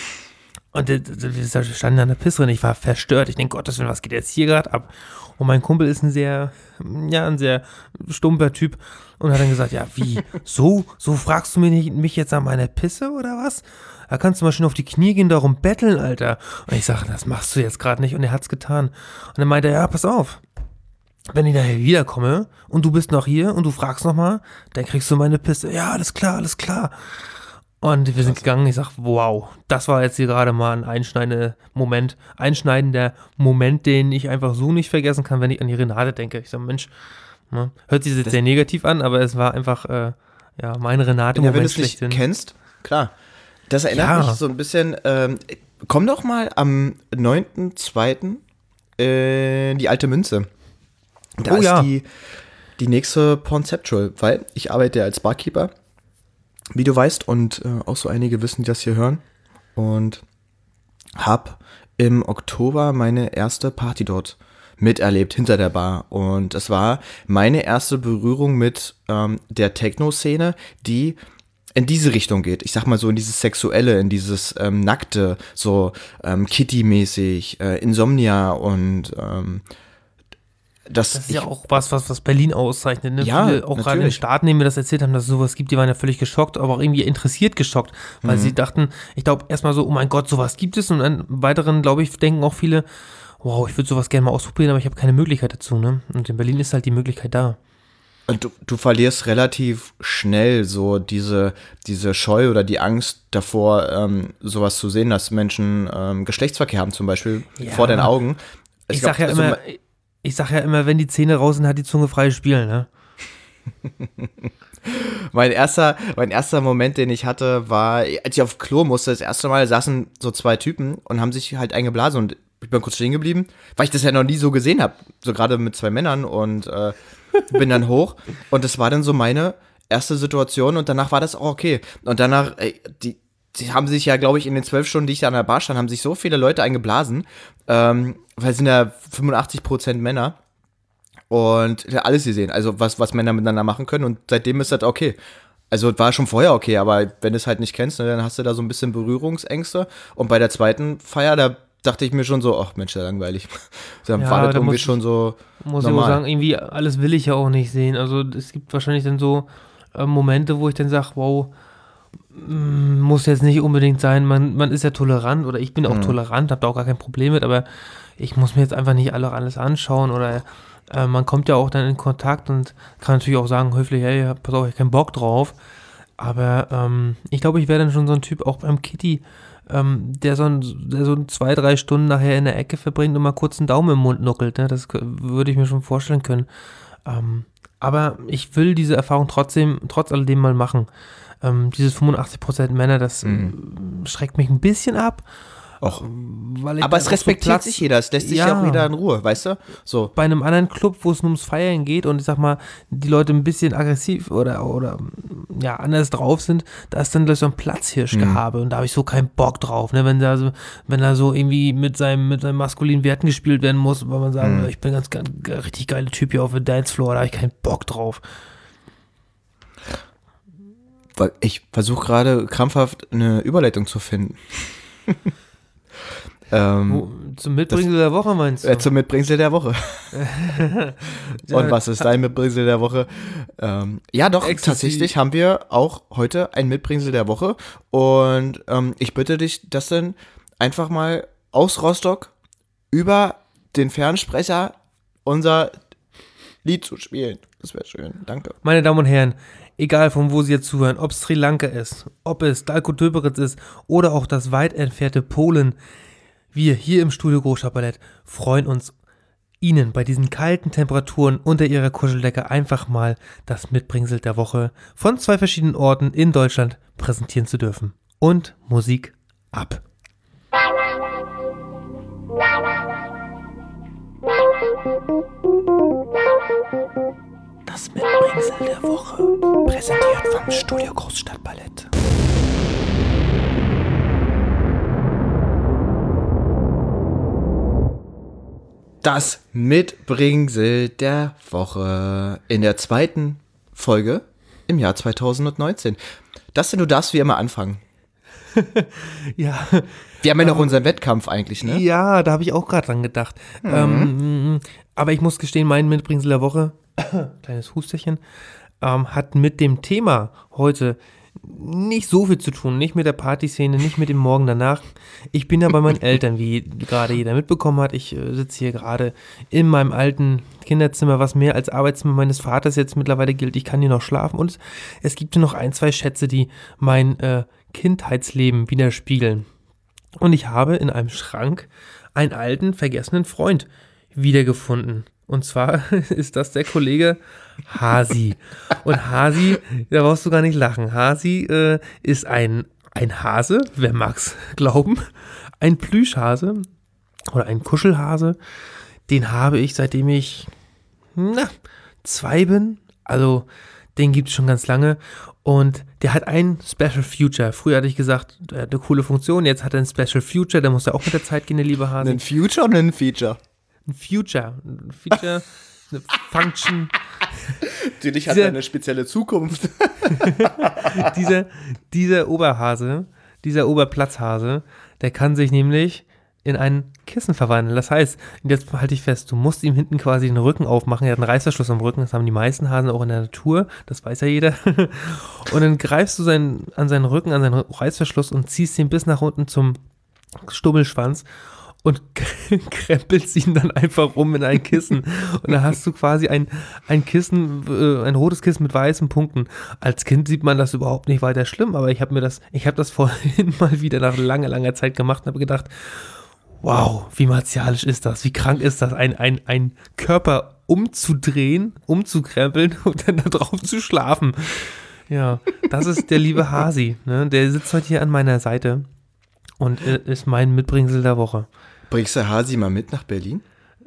Speaker 2: Und der- der- wir standen an der Pisse und ich war verstört. Ich denke, Gottes Willen, was geht jetzt hier gerade ab? Und mein Kumpel ist ein sehr, ja, ein sehr stumper Typ und hat dann gesagt, ja, wie, so, so fragst du mich, nicht, mich jetzt nach meiner Pisse oder was? Da kannst du mal schön auf die Knie gehen, darum betteln, Alter. Und ich sage, das machst du jetzt gerade nicht und er hat's getan. Und dann meinte er, ja, pass auf, wenn ich nachher wiederkomme und du bist noch hier und du fragst nochmal, dann kriegst du meine Pisse. Ja, alles klar, alles klar. Und wir sind gegangen, ich sag, wow, das war jetzt hier gerade mal ein einschneidender Moment, einschneidender Moment, den ich einfach so nicht vergessen kann, wenn ich an die Renate denke. Ich sag, Mensch, ne, hört sich jetzt sehr negativ an, aber es war einfach, äh, ja, mein
Speaker 3: Ja, wenn du
Speaker 2: Renate-Moment
Speaker 3: es nicht
Speaker 2: schlechthin.
Speaker 3: kennst, klar. Das erinnert
Speaker 2: Ja.
Speaker 3: mich so ein bisschen, ähm, komm doch mal am neunten zweiten in die Alte Münze. Da
Speaker 2: Oh
Speaker 3: ist
Speaker 2: ja.
Speaker 3: die, die nächste Pornceptual, weil ich arbeite ja als Barkeeper, wie du weißt, und äh, auch so einige wissen, die das hier hören. Und hab im Oktober meine erste Party dort miterlebt, hinter der Bar. Und es war meine erste Berührung mit ähm, der Techno-Szene, die in diese Richtung geht. Ich sag mal so in dieses Sexuelle, in dieses ähm, Nackte, so ähm, Kitty-mäßig, äh, Insomnia und ähm, das,
Speaker 2: Das ist
Speaker 3: ich,
Speaker 2: ja auch was, was, was Berlin auszeichnet. Ne?
Speaker 3: Ja,
Speaker 2: Viele, auch gerade in den
Speaker 3: natürlich.
Speaker 2: Staaten, die mir das erzählt haben, dass es sowas gibt, die waren ja völlig geschockt, aber auch irgendwie interessiert geschockt, weil
Speaker 3: Mhm.
Speaker 2: sie dachten, ich glaube erstmal so, oh mein Gott, sowas gibt es und im Weiteren, glaube ich, denken auch viele, wow, ich würde sowas gerne mal ausprobieren, aber ich habe keine Möglichkeit dazu. Ne? Und in Berlin ist halt die Möglichkeit da.
Speaker 3: Und du, du verlierst relativ schnell so diese, diese Scheu oder die Angst davor, ähm, sowas zu sehen, dass Menschen ähm, Geschlechtsverkehr haben, zum Beispiel
Speaker 2: Ja.
Speaker 3: vor deinen Augen.
Speaker 2: Ich,
Speaker 3: glaub,
Speaker 2: sag ja
Speaker 3: also
Speaker 2: immer, ich sag ja immer, wenn die Zähne raus sind, hat die Zunge freies Spiel, ne?
Speaker 3: Mein erster, mein erster Moment, den ich hatte, war, als ich auf Klo musste, das erste Mal saßen so zwei Typen und haben sich halt eingeblasen und ich bin kurz stehen geblieben, weil ich das ja noch nie so gesehen habe, so gerade mit zwei Männern und äh, bin dann hoch und das war dann so meine erste Situation und danach war das auch okay. Und danach, ey, die, die haben sich ja, glaube ich, in den zwölf Stunden, die ich da an der Bar stand, haben sich so viele Leute eingeblasen, ähm, weil es sind ja fünfundachtzig Prozent Männer und ja, alles gesehen, also was, was Männer miteinander machen können und seitdem ist das okay. Also war schon vorher okay, aber wenn du es halt nicht kennst, ne, dann hast du da so ein bisschen Berührungsängste und bei der zweiten Feier, da dachte ich mir schon so, ach Mensch, ja langweilig. Dann
Speaker 2: Ja,
Speaker 3: war das
Speaker 2: da
Speaker 3: irgendwie
Speaker 2: muss-
Speaker 3: schon so
Speaker 2: Muss ich auch
Speaker 3: normal.
Speaker 2: sagen, irgendwie alles will ich ja auch nicht sehen. Also es gibt wahrscheinlich dann so äh, Momente, wo ich dann sage, wow, mm, muss jetzt nicht unbedingt sein. Man, man ist ja tolerant oder ich bin auch
Speaker 3: Mhm.
Speaker 2: tolerant, habe da auch gar kein Problem mit, aber ich muss mir jetzt einfach nicht alle alles anschauen oder äh, man kommt ja auch dann in Kontakt und kann natürlich auch sagen, höflich, hey, pass auf, ich hab keinen Bock drauf. Aber ähm, ich glaube, ich wäre dann schon so ein Typ, auch beim Kitty, ähm, der, so ein, der so zwei, drei Stunden nachher in der Ecke verbringt und mal kurz einen Daumen im Mund nuckelt. Ne? Das k- würde ich mir schon vorstellen können. Ähm, aber ich will diese Erfahrung trotzdem, trotz alledem mal machen. Ähm, dieses fünfundachtzig Prozent Männer, das
Speaker 3: Mhm.
Speaker 2: äh, schreckt mich ein bisschen ab.
Speaker 3: Och.
Speaker 2: Weil ich
Speaker 3: Aber
Speaker 2: dann
Speaker 3: es
Speaker 2: auch so
Speaker 3: respektiert
Speaker 2: Platz-
Speaker 3: sich jeder, es lässt sich ja.
Speaker 2: Ja.
Speaker 3: auch jeder in Ruhe, weißt du? So.
Speaker 2: Bei einem anderen Club, wo es nur ums Feiern geht und ich sag mal, die Leute ein bisschen aggressiv oder, oder ja, anders drauf sind, da ist dann gleich so ein Platzhirschgehabe und da habe ich so keinen Bock drauf, ne? Wenn da so, wenn da so irgendwie mit seinem, mit seinen maskulinen Werten gespielt werden muss, weil man sagen,
Speaker 3: Mhm.
Speaker 2: ich bin ganz, ganz richtig geiler Typ hier auf dem Dancefloor, da habe ich keinen Bock drauf.
Speaker 3: Weil ich versuche gerade krampfhaft eine Überleitung zu finden. ähm,
Speaker 2: Wo, zum Mitbringsel der Woche meinst du?
Speaker 3: äh, zum Mitbringsel der Woche.
Speaker 2: Ja,
Speaker 3: Und was ist dein Mitbringsel der Woche? Ähm, ja, doch,
Speaker 2: Ecstasy.
Speaker 3: tatsächlich haben wir auch heute ein Mitbringsel der Woche. Und ähm, ich bitte dich, das dann einfach mal aus Rostock über den Fernsprecher unser Lied zu spielen. Das wäre schön, danke.
Speaker 2: Meine Damen und Herren, egal von wo Sie jetzt zuhören, ob es Sri Lanka ist, ob es Dalko Döberitz ist oder auch das weit entfernte Polen, wir hier im Studio Großstadtballett freuen uns, Ihnen bei diesen kalten Temperaturen unter Ihrer Kuscheldecke einfach mal das Mitbringsel der Woche von zwei verschiedenen Orten in Deutschland präsentieren zu dürfen. Und Musik ab. Das Mitbringsel der Woche, präsentiert vom Studio Großstadtballett.
Speaker 3: Das Mitbringsel der Woche in der zweiten Folge im Jahr zweitausendneunzehn. Dustin, du darfst wie immer anfangen.
Speaker 2: Ja,
Speaker 3: Wir haben ja noch unseren Wettkampf eigentlich, ne?
Speaker 2: ja, da habe ich auch gerade dran gedacht. Ähm, aber ich muss gestehen, mein Mitbringsel der Woche, kleines Husterchen, ähm, hat mit dem Thema heute nicht so viel zu tun. Nicht mit der Partyszene, nicht mit dem Morgen danach. Ich bin ja bei meinen Eltern, wie gerade jeder mitbekommen hat. Ich äh, sitze hier gerade in meinem alten Kinderzimmer, was mehr als Arbeitszimmer meines Vaters jetzt mittlerweile gilt. Ich kann hier noch schlafen und es gibt hier noch ein, zwei Schätze, die mein äh, Kindheitsleben widerspiegeln. Und ich habe in einem Schrank einen alten, vergessenen Freund wiedergefunden. Und zwar ist das der Kollege Hasi. Und Hasi, da brauchst du gar nicht lachen. Hasi äh, ist ein, ein Hase, wer mag's glauben, ein Plüschhase oder ein Kuschelhase. Den habe ich, seitdem ich na, zwei bin. Also den gibt es schon ganz lange. Und der hat ein Special Future. Früher hatte ich gesagt, der hat eine coole Funktion. Jetzt hat er ein Special Future. Der muss ja auch mit der Zeit gehen, der liebe Hase.
Speaker 3: Ein Future und ein Feature.
Speaker 2: Ein Future. Ein Feature, eine Function.
Speaker 3: Natürlich hat
Speaker 2: Dieser-
Speaker 3: er eine spezielle Zukunft.
Speaker 2: dieser, dieser Oberhase, dieser Oberplatzhase, der kann sich nämlich in ein Kissen verwandeln. Das heißt, und jetzt halte ich fest, du musst ihm hinten quasi den Rücken aufmachen. Er hat einen Reißverschluss am Rücken, das haben die meisten Hasen auch in der Natur, das weiß ja jeder. Und dann greifst du seinen, an seinen Rücken, an seinen Reißverschluss und ziehst ihn bis nach unten zum Stubbelschwanz und krempelst ihn dann einfach rum in ein Kissen. Und da hast du quasi ein, ein Kissen, äh, ein rotes Kissen mit weißen Punkten. Als Kind sieht man das überhaupt nicht weiter schlimm, aber ich habe mir das, ich habe das vorhin mal wieder nach langer, langer Zeit gemacht und habe gedacht, wow, wie martialisch ist das, wie krank ist das, ein, ein, ein Körper umzudrehen, umzukrempeln und dann da drauf zu schlafen. Ja, das ist der liebe Hasi, ne? Der sitzt heute hier an meiner Seite und äh, ist mein Mitbringsel der Woche.
Speaker 3: Bringst du Hasi mal mit nach Berlin?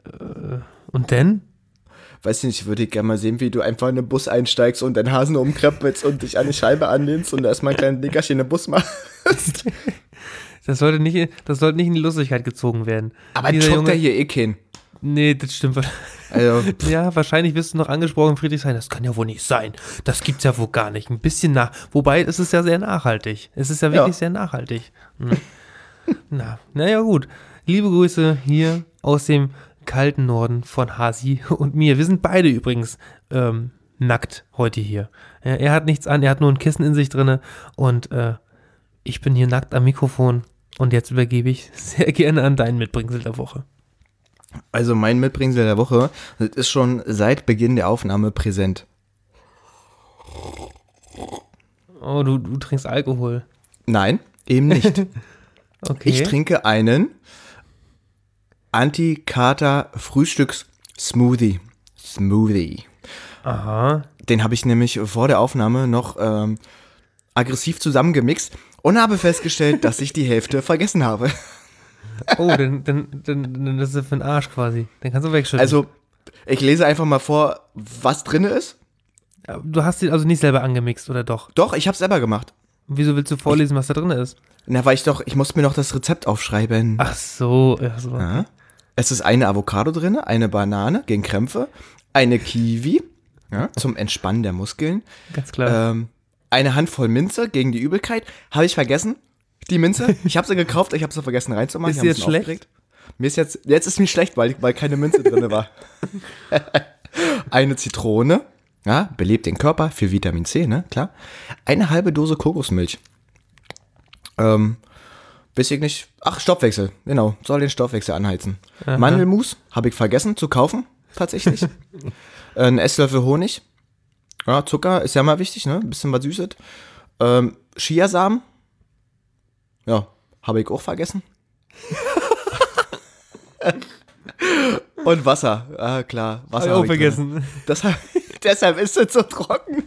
Speaker 2: Und denn?
Speaker 3: Weiß ich nicht, ich würde gerne mal sehen, wie du einfach in den Bus einsteigst und deinen Hasen umkrempelst und dich an die Scheibe anlehnst und erstmal ein kleines Nickerchen im Bus machst. Ernst?
Speaker 2: Das sollte nicht, das sollte nicht in die Lustigkeit gezogen werden.
Speaker 3: Aber
Speaker 2: Dieser
Speaker 3: joggt
Speaker 2: Junge-
Speaker 3: er hier eh keinen.
Speaker 2: Nee, das stimmt.
Speaker 3: Also,
Speaker 2: Ja, wahrscheinlich wirst du noch angesprochen, Friedrichshain. Das kann ja wohl nicht sein. Das gibt's ja wohl gar nicht. Ein bisschen nach. Wobei, es ist ja sehr nachhaltig. Es ist ja wirklich
Speaker 3: Ja.
Speaker 2: sehr nachhaltig. Hm. Na, naja, gut. Liebe Grüße hier aus dem kalten Norden von Hasi und mir. Wir sind beide übrigens ähm, nackt heute hier. Ja, er hat nichts an, er hat nur ein Kissen in sich drinne und äh, ich bin hier nackt am Mikrofon und jetzt übergebe ich sehr gerne an dein Mitbringsel der Woche.
Speaker 3: also mein Mitbringsel der Woche, das ist schon seit Beginn der Aufnahme präsent.
Speaker 2: Oh, du, du trinkst Alkohol.
Speaker 3: Nein, eben nicht.
Speaker 2: Okay.
Speaker 3: Ich trinke einen Anti-Kater-Frühstücks-Smoothie. Smoothie.
Speaker 2: Aha.
Speaker 3: Den habe ich nämlich vor der Aufnahme noch ähm, aggressiv zusammengemixt und habe festgestellt, dass ich die Hälfte vergessen habe.
Speaker 2: Oh, dann, dann, dann, dann ist das für den Arsch quasi. Dann kannst du wegschütten.
Speaker 3: Also, ich lese einfach mal vor, was drin ist.
Speaker 2: Du hast ihn also nicht selber angemixt, oder doch?
Speaker 3: Doch, ich habe es selber gemacht.
Speaker 2: Wieso willst du vorlesen, was da drin ist?
Speaker 3: Na, weil ich doch, ich musste mir noch das Rezept aufschreiben.
Speaker 2: Ach so, ach so.
Speaker 3: Ja. Es ist eine Avocado drin, eine Banane gegen Krämpfe, eine Kiwi, ja, zum Entspannen der Muskeln,
Speaker 2: Ganz klar.
Speaker 3: ähm, eine Handvoll Minze gegen die Übelkeit. Habe ich vergessen, die Minze. Ich habe sie gekauft, ich habe sie vergessen reinzumachen.
Speaker 2: Ist
Speaker 3: Ich
Speaker 2: sie
Speaker 3: hab
Speaker 2: jetzt
Speaker 3: ein bisschen
Speaker 2: schlecht?
Speaker 3: aufgeregt. Mir ist jetzt, jetzt ist mir schlecht, weil, weil keine Minze drin war. Eine Zitrone, ja, belebt den Körper, viel Vitamin C, ne, klar. Eine halbe Dose Kokosmilch. Ähm, weiß ich nicht. Ach, Stoffwechsel, genau, soll den Stoffwechsel anheizen.
Speaker 2: Aha.
Speaker 3: Mandelmus habe ich vergessen zu kaufen, tatsächlich. Ein Esslöffel Honig. Ja, Zucker ist ja mal wichtig, ne, ein bisschen was Süßes. Ähm, Chiasamen. Ja, habe ich auch vergessen. Und Wasser, ah, klar. Wasser
Speaker 2: Hab ich auch
Speaker 3: hab drin.
Speaker 2: vergessen.
Speaker 3: Das, deshalb ist es so trocken.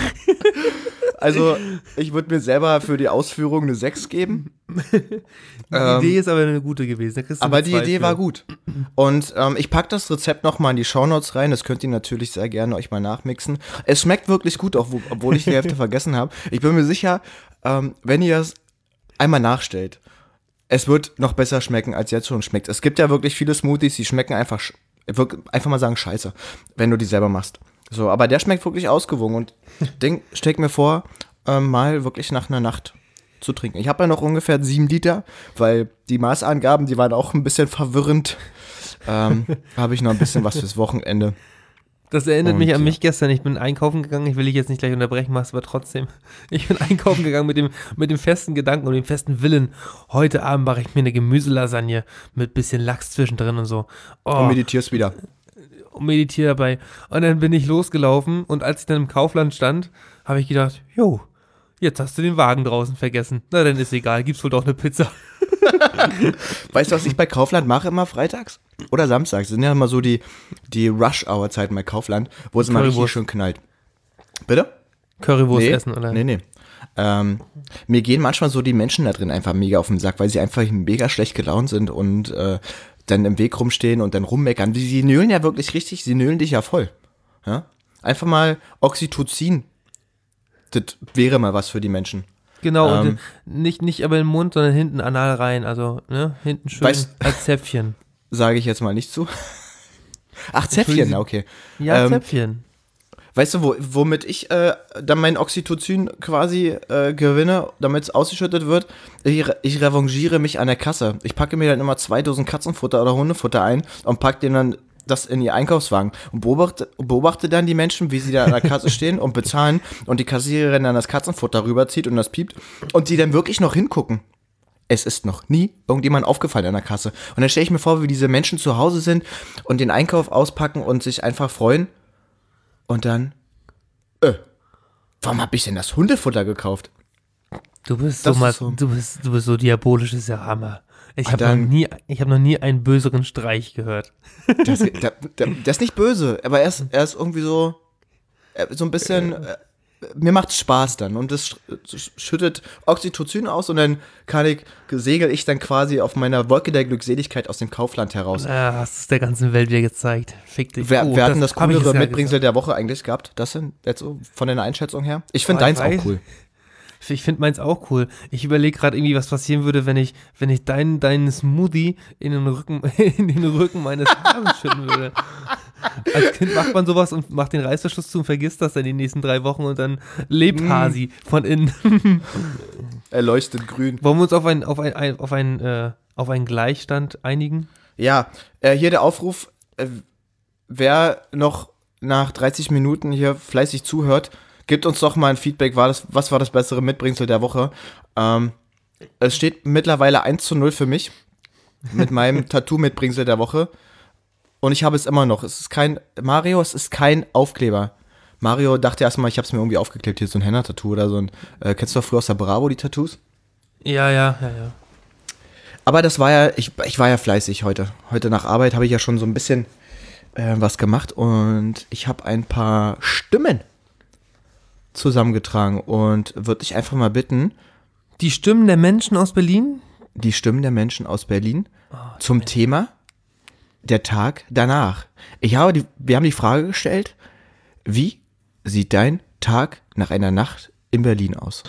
Speaker 3: Also, ich würde mir selber für die Ausführung eine sechs geben.
Speaker 2: Die
Speaker 3: Ähm,
Speaker 2: Idee ist aber eine gute gewesen. Da kriegst du
Speaker 3: Aber
Speaker 2: eine
Speaker 3: die
Speaker 2: zwei
Speaker 3: Idee
Speaker 2: für.
Speaker 3: war gut. Und ähm, ich packe das Rezept nochmal in die Shownotes rein. Das könnt ihr natürlich sehr gerne euch mal nachmixen. Es schmeckt wirklich gut, auch wo, obwohl ich die Hälfte vergessen habe. Ich bin mir sicher, ähm, wenn ihr es einmal nachstellt, es wird noch besser schmecken, als jetzt schon schmeckt. Es gibt ja wirklich viele Smoothies, die schmecken einfach, sch- wirk- einfach mal sagen scheiße, wenn du die selber machst. So, aber der schmeckt wirklich ausgewogen und den stell ich mir vor, ähm, mal wirklich nach einer Nacht zu trinken. Ich habe ja noch ungefähr sieben Liter, weil die Maßangaben, die waren auch ein bisschen verwirrend. Ähm, habe ich noch ein bisschen was fürs Wochenende.
Speaker 2: Das erinnert
Speaker 3: Und,
Speaker 2: mich an
Speaker 3: ja.
Speaker 2: mich gestern. Ich bin einkaufen gegangen. Ich will dich jetzt nicht gleich unterbrechen, mach's aber trotzdem. Ich bin einkaufen gegangen mit dem, mit dem festen Gedanken und dem festen Willen. Heute Abend mache ich mir eine Gemüselasagne mit bisschen Lachs zwischendrin und so. Oh,
Speaker 3: Und meditierst wieder.
Speaker 2: und meditiere dabei. Und dann bin ich losgelaufen und als ich dann im Kaufland stand, habe ich gedacht, jo, jetzt hast du den Wagen draußen vergessen. Na, dann ist egal, gibt's wohl doch eine Pizza.
Speaker 3: Weißt du, was ich bei Kaufland mache immer freitags? Oder samstags? Das sind ja immer so die, die Rush-Hour-Zeiten bei Kaufland, wo es immer richtig
Speaker 2: Currywurst.
Speaker 3: schön knallt. Bitte?
Speaker 2: Currywurst
Speaker 3: Nee,
Speaker 2: essen, oder?
Speaker 3: Nee, nee. Ähm, mir gehen manchmal so die Menschen da drin einfach mega auf den Sack, weil sie einfach mega schlecht gelaunt sind und äh, dann im Weg rumstehen und dann rummeckern. Die, sie nölen ja wirklich richtig, sie nölen dich ja voll. Ja? Einfach mal Oxytocin. Das wäre mal was für die Menschen.
Speaker 2: Genau,
Speaker 3: Ähm.
Speaker 2: und äh, nicht, nicht aber im Mund, sondern hinten anal rein. Also, ne, hinten schön
Speaker 3: Weißt-
Speaker 2: als Zäpfchen.
Speaker 3: Sage ich jetzt mal nicht zu. Ach, Zäpfchen,
Speaker 2: Entschuldigen Sie.
Speaker 3: na, okay.
Speaker 2: Ja,
Speaker 3: Ähm,
Speaker 2: Zäpfchen.
Speaker 3: Weißt du, wo, womit ich äh, dann mein Oxytocin quasi äh, gewinne, damit es ausgeschüttet wird? Ich, re- ich revanchiere mich an der Kasse. Ich packe mir dann immer zwei Dosen Katzenfutter oder Hundefutter ein und packe denen dann das in ihr Einkaufswagen und beobachte, beobachte dann die Menschen, wie sie da an der Kasse stehen und bezahlen und die Kassiererin dann das Katzenfutter rüberzieht und das piept und die dann wirklich noch hingucken. Es ist noch nie irgendjemand aufgefallen an der Kasse. Und dann stelle ich mir vor, wie diese Menschen zu Hause sind und den Einkauf auspacken und sich einfach freuen. Und dann, äh, warum habe ich denn das Hundefutter gekauft?
Speaker 2: Du bist
Speaker 3: das
Speaker 2: so mal,
Speaker 3: ist so.
Speaker 2: du bist, du bist so diabolisch, ist ja Hammer. Ich
Speaker 3: Ah,
Speaker 2: habe noch
Speaker 3: dann-
Speaker 2: nie, ich habe noch nie einen böseren Streich gehört.
Speaker 3: Das, der, der, der ist nicht böse, aber er ist, er ist irgendwie so, äh, so ein bisschen, äh, mir macht's Spaß dann und das sch- schüttet Oxytocin aus und dann kann ich, segel ich dann quasi auf meiner Wolke der Glückseligkeit aus dem Kaufland heraus.
Speaker 2: Ah, hast es der ganzen Welt wieder gezeigt. Fick dich.
Speaker 3: Wer,
Speaker 2: Oh,
Speaker 3: wer hat denn das
Speaker 2: hab ich
Speaker 3: coolere
Speaker 2: es ja
Speaker 3: Mitbringsel der Woche eigentlich gehabt? Das denn jetzt so von deiner Einschätzung her? Ich finde
Speaker 2: Boah, ich
Speaker 3: deins auch
Speaker 2: weiß.
Speaker 3: cool.
Speaker 2: Ich finde meins auch cool. Ich überlege gerade irgendwie, was passieren würde, wenn ich, wenn ich deinen deinen Smoothie in den Rücken, in den Rücken meines Hasens schütten würde. Als Kind macht man sowas und macht den Reißverschluss zu und vergisst das dann die nächsten drei Wochen und dann lebt
Speaker 3: Mm.
Speaker 2: Hasi von innen.
Speaker 3: Er leuchtet grün.
Speaker 2: Wollen wir uns auf einen, auf ein, ein, auf ein, äh, auf einen Gleichstand einigen?
Speaker 3: Ja, äh, hier der Aufruf, äh, wer noch nach dreißig Minuten hier fleißig zuhört, gebt uns doch mal ein Feedback, war das, was war das bessere Mitbringsel der Woche? Ähm, es steht mittlerweile eins zu null für mich mit meinem Tattoo-Mitbringsel der Woche und ich habe es immer noch. Es ist kein, Mario, es ist kein Aufkleber. Mario dachte erstmal, ich habe es mir irgendwie aufgeklebt, hier so ein Henna-Tattoo oder so ein, äh, kennst du doch früher aus der Bravo die Tattoos?
Speaker 2: Ja, ja, ja, ja.
Speaker 3: Aber das war ja, ich, ich war ja fleißig heute. Heute nach Arbeit habe ich ja schon so ein bisschen äh, was gemacht und ich habe ein paar Stimmen zusammengetragen und würde dich einfach mal bitten,
Speaker 2: Die Stimmen der Menschen aus Berlin?
Speaker 3: die Stimmen der Menschen aus Berlin
Speaker 2: Oh,
Speaker 3: zum Thema der Tag danach. Ich habe die, wir haben die Frage gestellt, wie sieht dein Tag nach einer Nacht in Berlin aus?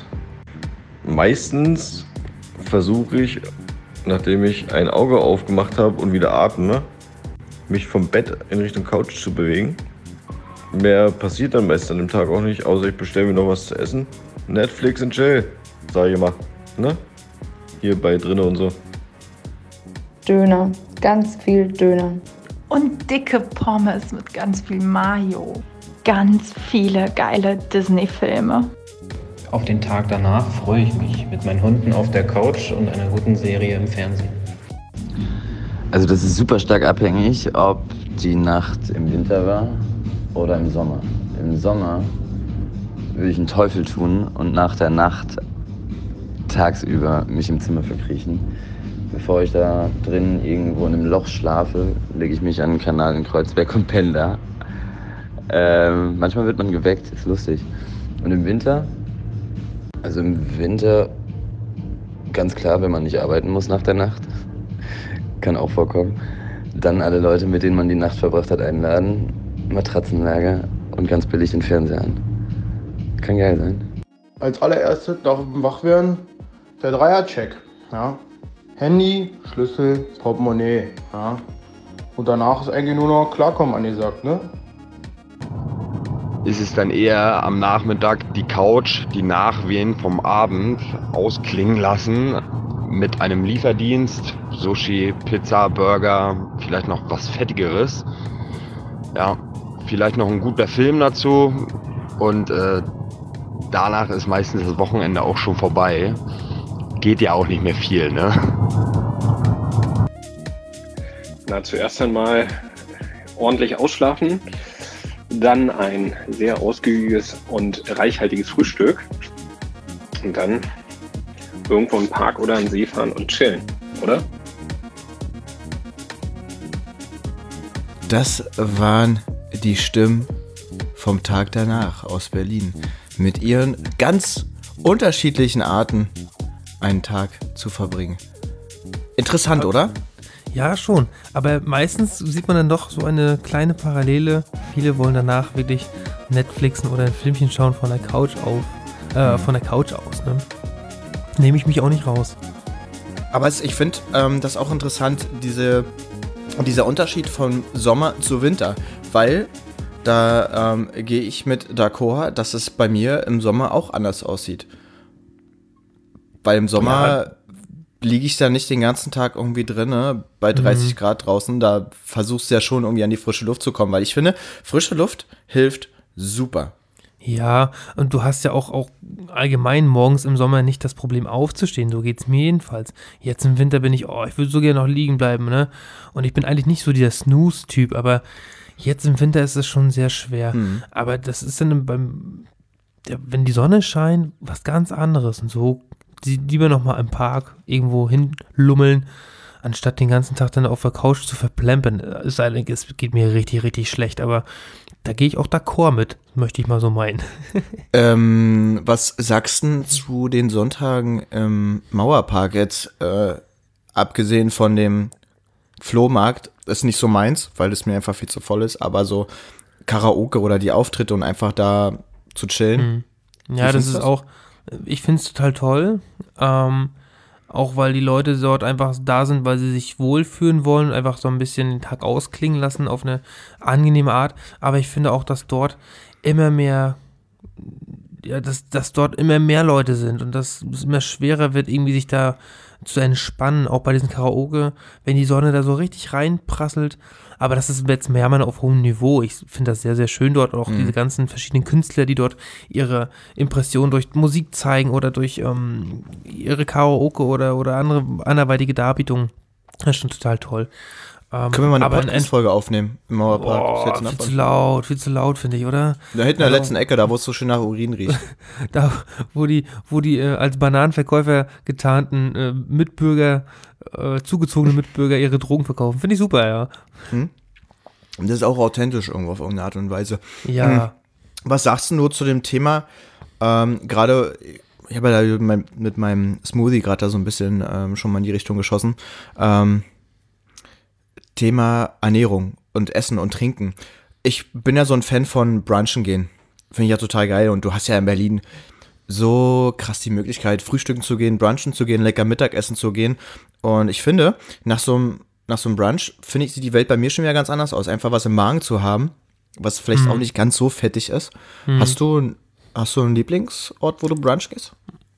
Speaker 4: Meistens versuche ich, nachdem ich ein Auge aufgemacht habe und wieder atme, mich vom Bett in Richtung Couch zu bewegen. Mehr passiert dann meist an dem Tag auch nicht, außer ich bestelle mir noch was zu essen. Netflix und chill, sag ich immer, ne? Hier bei drinne und so.
Speaker 5: Döner, ganz viel Döner.
Speaker 6: Und dicke Pommes mit ganz viel Mayo. Ganz viele geile Disney-Filme.
Speaker 7: Auf den Tag danach freue ich mich mit meinen Hunden auf der Couch und einer guten Serie im Fernsehen.
Speaker 8: Also das ist super stark abhängig, ob die Nacht im Winter war oder im Sommer. Im Sommer würde ich einen Teufel tun und nach der Nacht tagsüber mich im Zimmer verkriechen. Bevor ich da drin irgendwo in einem Loch schlafe, lege ich mich an den Kanal in Kreuzberg und penne da. Ähm, manchmal wird man geweckt, ist lustig. Und im Winter, also im Winter ganz klar, wenn man nicht arbeiten muss nach der Nacht, kann auch vorkommen, dann alle Leute, mit denen man die Nacht verbracht hat, einladen, Matratzenlager und ganz billig den Fernseher an. Kann geil sein.
Speaker 9: Als allererstes nach dem Wachwerden der Dreiercheck. Ja. Handy, Schlüssel, Portemonnaie. Ja. Und danach ist eigentlich nur noch Klarkommen angesagt, ne?
Speaker 10: Ist es dann eher am Nachmittag die Couch, die Nachwehen vom Abend ausklingen lassen mit einem Lieferdienst, Sushi, Pizza, Burger, vielleicht noch was Fettigeres. Ja, vielleicht noch ein guter Film dazu und äh, danach ist meistens das Wochenende auch schon vorbei. Geht ja auch nicht mehr viel, ne?
Speaker 11: Na, zuerst einmal ordentlich ausschlafen, dann ein sehr ausgiebiges und reichhaltiges Frühstück und dann irgendwo im Park oder an den See fahren und chillen, oder?
Speaker 3: Das waren die Stimmen vom Tag danach aus Berlin mit ihren ganz unterschiedlichen Arten einen Tag zu verbringen. Interessant, oder?
Speaker 2: Ja, schon. Aber meistens sieht man dann doch so eine kleine Parallele. Viele wollen danach wirklich Netflixen oder ein Filmchen schauen von der Couch auf, äh, von der Couch aus, ne? Nehme ich mich auch nicht raus.
Speaker 3: Aber es, ich finde ähm, das auch interessant, diese, dieser Unterschied von Sommer zu Winter, weil da ähm, gehe ich mit d'accord, dass es bei mir im Sommer auch anders aussieht. Weil im Sommer ja. liege ich da nicht den ganzen Tag irgendwie drin, ne, bei dreißig mhm. Grad draußen, da versuchst du ja schon irgendwie an die frische Luft zu kommen, weil ich finde, frische Luft hilft super.
Speaker 2: Ja, und du hast ja auch, auch allgemein morgens im Sommer nicht das Problem aufzustehen, so geht's mir jedenfalls. Jetzt im Winter bin ich, oh, ich würde so gerne noch liegen bleiben, ne? Und ich bin eigentlich nicht so dieser Snooze-Typ, aber jetzt im Winter ist es schon sehr schwer. Mhm. Aber das ist dann beim, ja, wenn die Sonne scheint, was ganz anderes. Und so lieber nochmal im Park irgendwo hinlummeln, anstatt den ganzen Tag dann auf der Couch zu verplempern. Es sei denn, es geht mir richtig, richtig schlecht, aber da gehe ich auch d'accord mit, möchte ich mal so meinen.
Speaker 3: ähm, was sagst du zu den Sonntagen im Mauerpark jetzt, äh, abgesehen von dem Flohmarkt, ist nicht so meins, weil es mir einfach viel zu voll ist, aber so Karaoke oder die Auftritte und einfach da zu chillen.
Speaker 2: Mhm. Ja, das ist das? auch, Ich finde es total toll. Ähm, auch weil die Leute dort einfach da sind, weil sie sich wohlfühlen wollen, einfach so ein bisschen den Tag ausklingen lassen auf eine angenehme Art. Aber ich finde auch, dass dort immer mehr, ja, dass, dass dort immer mehr Leute sind und dass es immer schwerer wird, irgendwie sich da zu entspannen, auch bei diesen Karaoke, wenn die Sonne da so richtig reinprasselt. Aber das ist jetzt mehr mal auf hohem Niveau. Ich finde das sehr, sehr schön dort. Auch mhm. diese ganzen verschiedenen Künstler, die dort ihre Impressionen durch Musik zeigen oder durch ähm, ihre Karaoke oder, oder andere anderweitige Darbietungen. Das ist schon total toll. Ähm,
Speaker 3: Können wir mal eine Podcast-Folge aufnehmen im Mauerpark?
Speaker 2: Oh, viel zu laut, viel zu laut, finde ich, oder?
Speaker 3: Da hinten in der letzten Ecke, da wo es so schön nach Urin riecht.
Speaker 2: Da, wo die, wo die äh, als Bananenverkäufer getarnten äh, Mitbürger, äh, zugezogene Mitbürger ihre Drogen verkaufen. Finde ich super, ja.
Speaker 3: Hm? Und das ist auch authentisch irgendwo auf irgendeine Art und Weise.
Speaker 2: Ja.
Speaker 3: Hm. Was sagst du nur zu dem Thema, ähm, gerade, ich habe ja da mit, mit meinem Smoothie gerade da so ein bisschen ähm, schon mal in die Richtung geschossen, ähm, Thema Ernährung und Essen und Trinken. Ich bin ja so ein Fan von Brunchen gehen. Finde ich ja total geil. Und du hast ja in Berlin so krass die Möglichkeit, frühstücken zu gehen, brunchen zu gehen, lecker Mittagessen zu gehen. Und ich finde, nach so einem, nach so einem Brunch, finde ich, sieht die Welt bei mir schon wieder ganz anders aus. Einfach was im Magen zu haben, was vielleicht
Speaker 2: Mhm.
Speaker 3: auch nicht ganz so fettig ist.
Speaker 2: Mhm.
Speaker 3: Hast du, hast du einen Lieblingsort, wo du brunch gehst?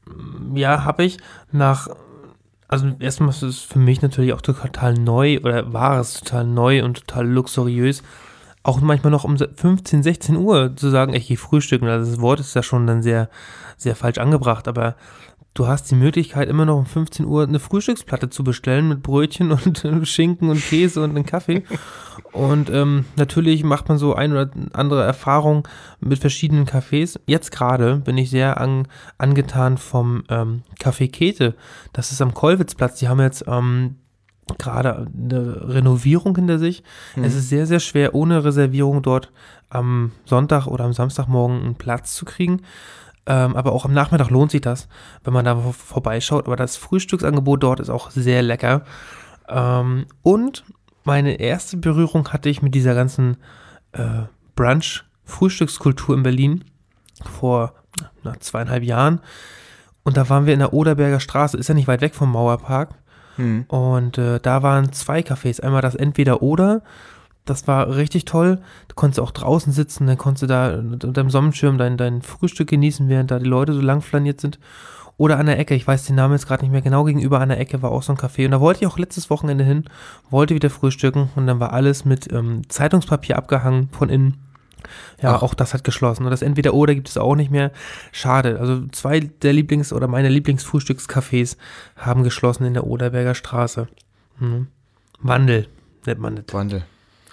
Speaker 2: Ja, habe ich. Nach, also erstmal ist es für mich natürlich auch total neu oder war es total neu und total luxuriös. Auch manchmal noch um fünfzehn, sechzehn Uhr zu sagen, ich gehe frühstücken. Also das Wort ist ja schon dann sehr, sehr falsch angebracht, aber du hast die Möglichkeit, immer noch um fünfzehn Uhr eine Frühstücksplatte zu bestellen mit Brötchen und Schinken und Käse und einem Kaffee. Und ähm, natürlich macht man so ein oder andere Erfahrung mit verschiedenen Cafés. Jetzt gerade bin ich sehr an, angetan vom ähm, Café Käthe. Das ist am Kollwitzplatz. Die haben jetzt ähm, gerade eine Renovierung hinter sich.
Speaker 3: Mhm.
Speaker 2: Es ist sehr, sehr schwer, ohne Reservierung dort am Sonntag oder am Samstagmorgen einen Platz zu kriegen. Ähm, aber auch am Nachmittag lohnt sich das, wenn man da vor- vorbeischaut. Aber das Frühstücksangebot dort ist auch sehr lecker. Ähm, und meine erste Berührung hatte ich mit dieser ganzen äh, Brunch-Frühstückskultur in Berlin vor na, zweieinhalb Jahren. Und da waren wir in der Oderberger Straße, ist ja nicht weit weg vom Mauerpark.
Speaker 3: Hm.
Speaker 2: Und äh, da waren zwei Cafés. Einmal das Entweder-Oder. Das war richtig toll. Du konntest auch draußen sitzen, dann konntest du da unter dem Sonnenschirm dein, dein Frühstück genießen, während da die Leute so lang flaniert sind. Oder an der Ecke, ich weiß den Namen jetzt gerade nicht mehr genau, gegenüber an der Ecke war auch so ein Café. Und da wollte ich auch letztes Wochenende hin, wollte wieder frühstücken und dann war alles mit ähm, Zeitungspapier abgehangen von innen. Ja,
Speaker 3: Ach.
Speaker 2: auch das hat geschlossen. Und das Entweder-Oder gibt es auch nicht mehr. Schade. Also zwei der Lieblings- oder meine Lieblingsfrühstückscafés haben geschlossen in der Oderberger Straße. Hm. Wandel nennt man das.
Speaker 3: Wandel.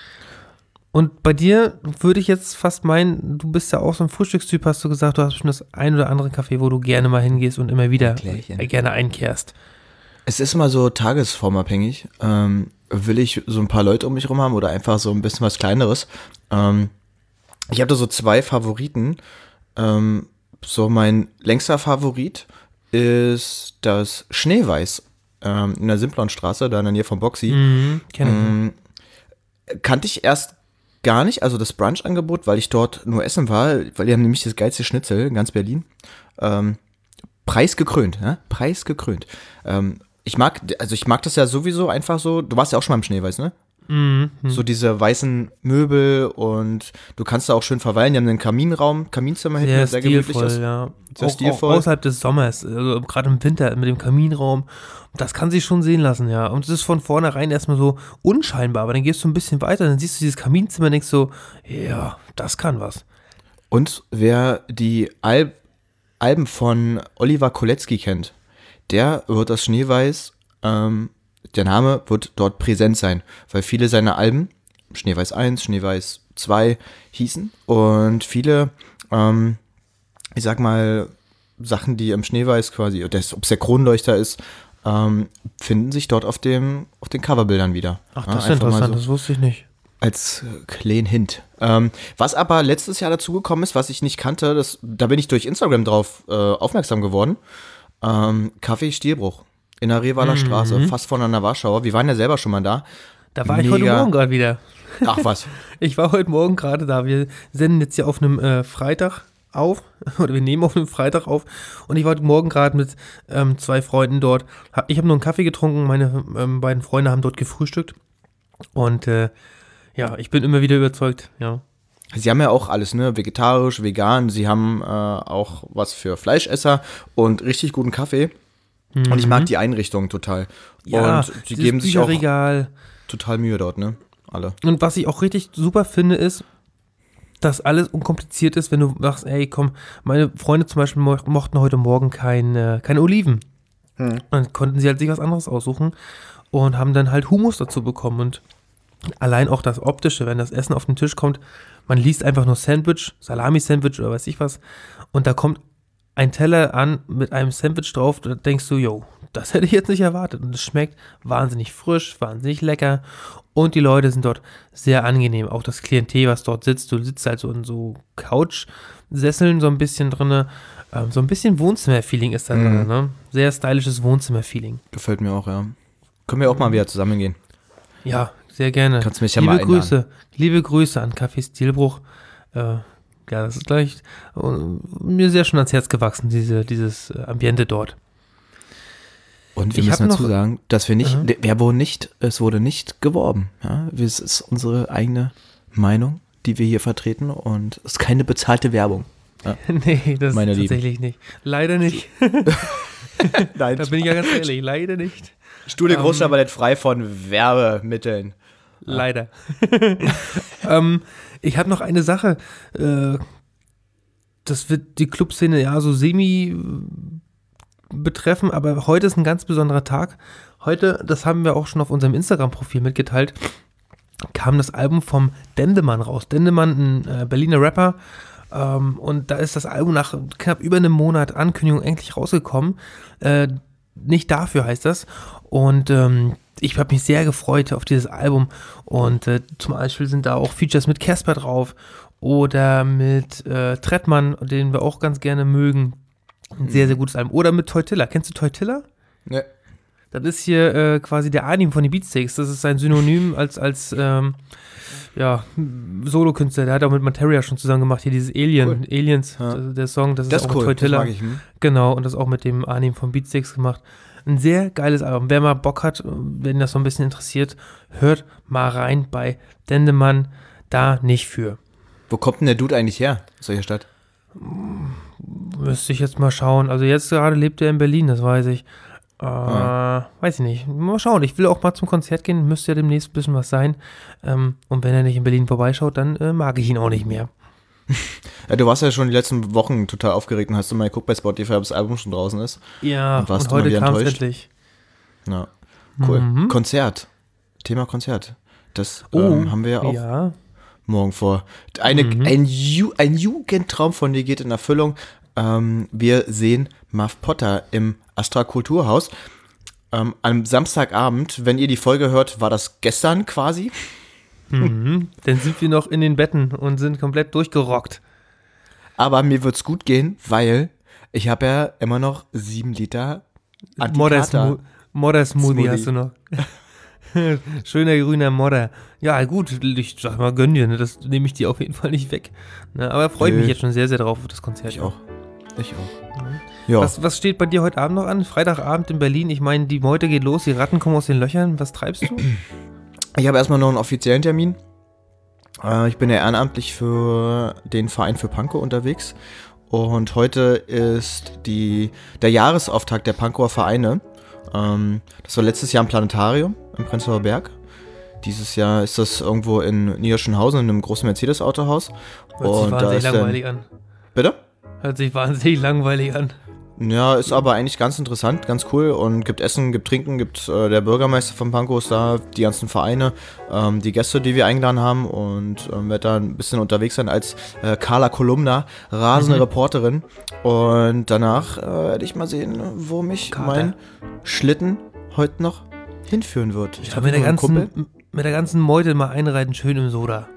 Speaker 2: Und bei dir würde ich jetzt fast meinen, du bist ja auch so ein Frühstückstyp, hast du gesagt, du hast schon das ein oder andere Café, wo du gerne mal hingehst und immer wieder
Speaker 3: Klärchen.
Speaker 2: äh, gerne einkehrst.
Speaker 3: Es ist immer so tagesformabhängig. Ähm, will ich so ein paar Leute um mich rum haben oder einfach so ein bisschen was Kleineres? Ähm, ich hatte so zwei Favoriten. Ähm, so mein längster Favorit ist das Schneeweiß ähm, in der Simplonstraße, da in der Nähe von Boxy.
Speaker 2: Mhm, kenn ich.
Speaker 3: Ähm, kannte ich erst gar nicht, also das Brunch-Angebot, weil ich dort nur essen war, weil die haben nämlich das geilste Schnitzel in ganz Berlin. Ähm, preisgekrönt, ne? Preisgekrönt. Ähm, ich mag, also ich mag das ja sowieso einfach so, du warst ja auch schon mal im Schneeweiß, ne?
Speaker 2: Mhm.
Speaker 3: So diese weißen Möbel und du kannst da auch schön verweilen. Die haben einen Kaminraum, Kaminzimmer hinten,
Speaker 2: Sehr
Speaker 3: das sehr gemütlich
Speaker 2: stilvoll,
Speaker 3: ist.
Speaker 2: ja.
Speaker 3: Sehr
Speaker 2: Auch,
Speaker 3: stilvoll.
Speaker 2: auch außerhalb des Sommers, also gerade im Winter mit dem Kaminraum, das kann sich schon sehen lassen, ja. Und es ist von vornherein erstmal so unscheinbar, aber dann gehst du ein bisschen weiter, dann siehst du dieses Kaminzimmer und denkst so, ja, das kann was.
Speaker 3: Und wer die Al- Alben von Oliver Kolecki kennt, der wird das Schneeweiß, ähm, der Name wird dort präsent sein, weil viele seiner Alben, Schneeweiß eins, Schneeweiß zwei hießen und viele, ähm, ich sag mal, Sachen, die im Schneeweiß quasi, ob es der Kronleuchter ist, ähm, finden sich dort auf, dem, auf den Coverbildern wieder.
Speaker 2: Ach,
Speaker 3: Ja,
Speaker 2: das ist
Speaker 3: einfach mal
Speaker 2: interessant,
Speaker 3: so
Speaker 2: das wusste ich nicht.
Speaker 3: als äh, kleinen Hint. Ähm, was aber letztes Jahr dazugekommen ist, was ich nicht kannte, das, da bin ich durch Instagram drauf äh, aufmerksam geworden. Ähm, Café Stilbruch in der Revaler
Speaker 2: Mhm.
Speaker 3: Straße, fast von einer Warschauer. Wir waren ja selber schon mal da.
Speaker 2: Da war ich heute
Speaker 3: Mega-
Speaker 2: Morgen gerade wieder.
Speaker 3: Ach was.
Speaker 2: Ich war heute Morgen gerade da. Wir senden jetzt ja auf einem äh, Freitag auf, oder wir nehmen auf einem Freitag auf und ich war heute Morgen gerade mit ähm, zwei Freunden dort. Ich habe nur einen Kaffee getrunken, meine ähm, beiden Freunde haben dort gefrühstückt und äh, ja, ich bin immer wieder überzeugt, ja.
Speaker 3: Sie haben ja auch alles, ne? Vegetarisch, vegan, sie haben äh, auch was für Fleischesser und richtig guten Kaffee. Mhm. Und ich mag die Einrichtung total.
Speaker 2: Ja,
Speaker 3: und sie geben sich auch
Speaker 2: Bücherregal.
Speaker 3: Total Mühe dort, ne? Alle.
Speaker 2: Und was ich auch richtig super finde, ist, dass alles unkompliziert ist, wenn du sagst, ey, komm, meine Freunde zum Beispiel mo- mochten heute Morgen kein, äh, keine Oliven. Hm. Dann konnten sie halt sich was anderes aussuchen und haben dann halt Hummus dazu bekommen. Und allein auch das Optische, wenn das Essen auf den Tisch kommt, man liest einfach nur Sandwich, Salami-Sandwich oder weiß ich was, und da kommt ein Teller an mit einem Sandwich drauf, da denkst du, yo, das hätte ich jetzt nicht erwartet. Und es schmeckt wahnsinnig frisch, wahnsinnig lecker und die Leute sind dort sehr angenehm. Auch das Klientel, was dort sitzt, du sitzt halt so in so Couch-Sesseln so ein bisschen drin, ähm, so ein bisschen Wohnzimmer-Feeling ist da
Speaker 3: Mhm.
Speaker 2: drin, ne? Sehr stylisches Wohnzimmer-Feeling.
Speaker 3: Gefällt mir auch, ja. Können wir auch mal wieder zusammen gehen.
Speaker 2: Ja, sehr gerne.
Speaker 3: Kannst mich ja
Speaker 2: liebe
Speaker 3: mal einladen.
Speaker 2: Grüße, liebe Grüße an Café Stilbruch. Äh, ja, das ist gleich uh, mir sehr schon ans Herz gewachsen, diese, dieses äh, Ambiente dort.
Speaker 3: Und wir
Speaker 2: Ich
Speaker 3: müssen
Speaker 2: hab
Speaker 3: dazu
Speaker 2: noch-
Speaker 3: sagen, dass wir nicht,
Speaker 2: Mhm.
Speaker 3: wer wurde nicht, es wurde nicht geworben. Ja? Es ist unsere eigene Meinung, die wir hier vertreten und es ist keine bezahlte Werbung. Ja.
Speaker 2: Nee, das
Speaker 3: Meine
Speaker 2: ist
Speaker 3: Lieben.
Speaker 2: tatsächlich nicht. Leider nicht.
Speaker 3: Nein,
Speaker 2: Da bin ich ja ganz ehrlich, leider nicht.
Speaker 3: Studio
Speaker 2: Ähm,
Speaker 3: Großstadtballett frei von Werbemitteln.
Speaker 2: Leider. ähm, ich habe noch eine Sache. Äh, das wird die Clubszene ja so semi äh, betreffen, aber heute ist ein ganz besonderer Tag. Heute, das haben wir auch schon auf unserem Instagram-Profil mitgeteilt, kam das Album vom Dendemann raus. Dendemann, ein äh, Berliner Rapper. Ähm, und da ist das Album nach knapp über einem Monat Ankündigung endlich rausgekommen. Äh, nicht dafür heißt das. Und ähm, ich habe mich sehr gefreut auf dieses Album. Und äh, zum Beispiel sind da auch Features mit Casper drauf oder mit äh, Trettmann, den wir auch ganz gerne mögen. Ein sehr, sehr gutes Album. Oder mit Teutilla. Kennst du Teutilla?
Speaker 3: Ne.
Speaker 2: Das ist hier äh, quasi der Arnim von den Beatsteaks. Das ist sein Synonym als, als ähm, ja, Solokünstler. Der hat auch mit Materia schon zusammen gemacht. Hier dieses Alien,
Speaker 3: Cool.
Speaker 2: Aliens,
Speaker 3: Ja.
Speaker 2: das, der Song, das,
Speaker 3: Das
Speaker 2: ist
Speaker 3: ist
Speaker 2: auch
Speaker 3: cool,
Speaker 2: mit Teutilla.
Speaker 3: das mag ich, hm.
Speaker 2: Genau, und das auch mit dem Arnim von Beatsteaks gemacht. Ein sehr geiles Album. Wer mal Bock hat, wenn das so ein bisschen interessiert, hört mal rein bei Dendemann. Da nicht für.
Speaker 3: Wo kommt denn der Dude eigentlich her, aus welcher Stadt?
Speaker 2: Müsste ich jetzt mal schauen. Also jetzt gerade lebt er in Berlin, das weiß ich. Äh,
Speaker 3: Ah.
Speaker 2: Weiß ich nicht. Mal schauen. Ich will auch mal zum Konzert gehen. Müsste ja demnächst ein bisschen was sein. Ähm, und wenn er nicht in Berlin vorbeischaut, dann äh, mag ich ihn auch nicht mehr.
Speaker 3: Ja, du warst ja schon die letzten Wochen total aufgeregt und hast du mal geguckt bei Spotify, ob das Album schon draußen ist.
Speaker 2: Ja,
Speaker 3: und, warst
Speaker 2: und
Speaker 3: du mal
Speaker 2: heute
Speaker 3: wieder
Speaker 2: kam es
Speaker 3: enttäuscht?
Speaker 2: endlich.
Speaker 3: Ja, cool.
Speaker 2: Mhm.
Speaker 3: Konzert. Thema Konzert. Das
Speaker 2: Oh,
Speaker 3: ähm, haben wir ja auch
Speaker 2: ja.
Speaker 3: morgen vor. Eine,
Speaker 2: Mhm.
Speaker 3: ein, Ju, ein Jugendtraum von dir geht in Erfüllung. Ähm, wir sehen Muff Potter im Astra Kulturhaus. Ähm, am Samstagabend, wenn ihr die Folge hört, war das gestern quasi.
Speaker 2: Mhm. Dann sind wir noch in den Betten und sind komplett durchgerockt.
Speaker 3: Aber mir wird's gut gehen, weil ich habe ja immer noch sieben Liter
Speaker 2: Modder
Speaker 3: Antikater.
Speaker 2: Smo- Modder Smoothie
Speaker 3: Smoothie.
Speaker 2: hast du noch. Schöner grüner Modder. Ja, gut, ich sag mal, gönn dir, ne? Das nehme ich dir auf jeden Fall nicht weg. Ne? Aber freue ich
Speaker 3: Nö.
Speaker 2: mich jetzt schon sehr, sehr drauf auf das Konzert.
Speaker 3: Ich auch. Ich auch.
Speaker 2: Mhm.
Speaker 3: Ja.
Speaker 2: Was, was steht bei dir heute Abend noch an? Freitagabend in Berlin. Ich meine, die Meute geht los, die Ratten kommen aus den Löchern. Was treibst du?
Speaker 3: Ich habe erstmal noch einen offiziellen Termin. Äh, ich bin ja ehrenamtlich für den Verein für Pankow unterwegs. Und heute ist die, der Jahresauftakt der Pankower Vereine. Ähm, das war letztes Jahr im Planetarium im Prenzlauer Berg. Dieses Jahr ist das irgendwo in Niederschönhausen in einem großen Mercedes-Autohaus.
Speaker 2: Hört sich
Speaker 3: Und da
Speaker 2: wahnsinnig
Speaker 3: ist dann,
Speaker 2: langweilig an.
Speaker 3: bitte?
Speaker 2: Hört sich wahnsinnig langweilig an.
Speaker 3: Ja, ist aber eigentlich ganz interessant, ganz cool und gibt Essen, gibt Trinken, gibt äh, der Bürgermeister von Pankow ist da, die ganzen Vereine, ähm, die Gäste, die wir eingeladen haben und ähm, werde da ein bisschen unterwegs sein als äh, Carla Kolumna, rasende
Speaker 2: Mhm.
Speaker 3: Reporterin und danach äh, werde ich mal sehen, wo mich
Speaker 2: Kater.
Speaker 3: mein Schlitten heute noch hinführen wird. Ich
Speaker 2: Ja,
Speaker 3: habe
Speaker 2: mit, der
Speaker 3: einen Kumpel.
Speaker 2: ganzen, mit der ganzen Meute mal einreiten, schön im Soda.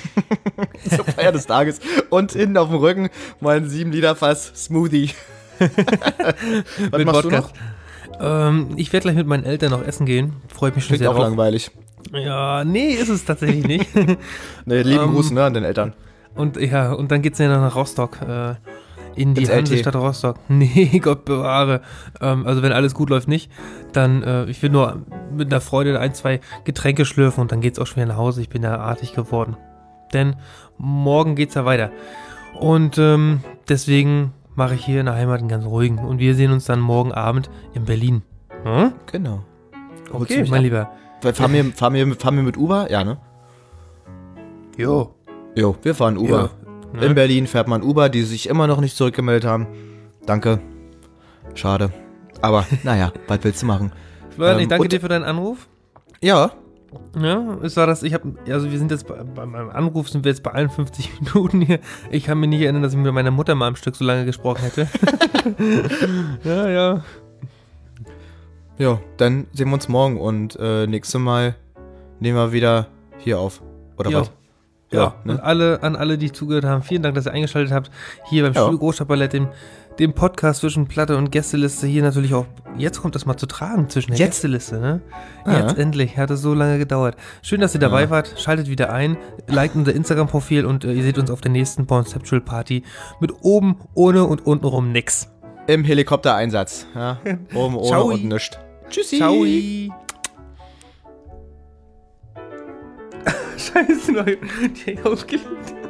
Speaker 3: Zur Feier des Tages und hinten auf dem Rücken mein sieben Liter Fass Smoothie. Was
Speaker 2: Mit
Speaker 3: machst du
Speaker 2: Wodka.
Speaker 3: noch?
Speaker 2: Ähm, ich werde gleich mit meinen Eltern noch essen gehen. Freue mich schon
Speaker 3: Klingt
Speaker 2: sehr
Speaker 3: auch
Speaker 2: drauf.
Speaker 3: langweilig.
Speaker 2: Ja, nee, ist es tatsächlich nicht.
Speaker 3: Ne, lieben
Speaker 2: Ähm,
Speaker 3: Gruß ne, an den Eltern.
Speaker 2: Und ja, und dann geht's ja noch nach Rostock, äh, in die
Speaker 3: Ins L T.
Speaker 2: Hansestadt Rostock. Nee, Gott bewahre. Ähm, also wenn alles gut läuft, nicht. Dann, äh, ich will nur mit einer Freude ein, zwei Getränke schlürfen und dann geht's auch schon wieder nach Hause. Ich bin ja artig geworden. Denn morgen geht's ja weiter. Und ähm, deswegen mache ich hier in der Heimat einen ganz ruhigen. Und wir sehen uns dann morgen Abend in Berlin. Hm?
Speaker 3: Genau. Holst du
Speaker 2: Okay,
Speaker 3: mich
Speaker 2: mein
Speaker 3: ab?
Speaker 2: Lieber.
Speaker 3: Fahren wir, fahren, wir, fahren wir mit Uber? Ja, ne?
Speaker 2: Jo.
Speaker 3: Jo, wir fahren Uber.
Speaker 2: Ja. Ne?
Speaker 3: In Berlin fährt man Uber, die sich immer noch nicht zurückgemeldet haben. Danke. Schade. Aber naja, was willst du machen?
Speaker 2: Florian, ich
Speaker 3: Ähm,
Speaker 2: danke
Speaker 3: und-
Speaker 2: dir für deinen Anruf.
Speaker 3: Ja,
Speaker 2: Ja, es war das, ich habe, also wir sind jetzt bei, bei meinem Anruf sind wir jetzt bei einundfünfzig Minuten hier. Ich kann mich nicht erinnern, dass ich mit meiner Mutter mal am Stück so lange gesprochen hätte. ja, ja.
Speaker 3: ja, dann sehen wir uns morgen und äh, nächstes Mal nehmen wir wieder hier auf. Oder
Speaker 2: Ja.
Speaker 3: was?
Speaker 2: Ja,
Speaker 3: ne?
Speaker 2: und alle, an alle, die zugehört haben, vielen Dank, dass ihr eingeschaltet habt. Hier beim
Speaker 3: Ja.
Speaker 2: Studio Großstadtballett, dem, dem Podcast zwischen Platte und Gästeliste. Hier natürlich auch, jetzt kommt das mal zu tragen zwischen der
Speaker 3: Jetzt?
Speaker 2: Gästeliste, ne?
Speaker 3: Ja.
Speaker 2: Jetzt endlich, hat es so lange gedauert. Schön, dass ihr dabei
Speaker 3: Ja.
Speaker 2: wart. Schaltet wieder ein, liked unser Instagram-Profil und äh, ihr seht uns auf der nächsten Conceptual Party mit oben, ohne und untenrum nix.
Speaker 3: Im Helikoptereinsatz. Ja, oben, ohne
Speaker 2: Ciao.
Speaker 3: und nischt. Tschüssi.
Speaker 2: Ciao. Scheiße, die hab ich ausgelegt.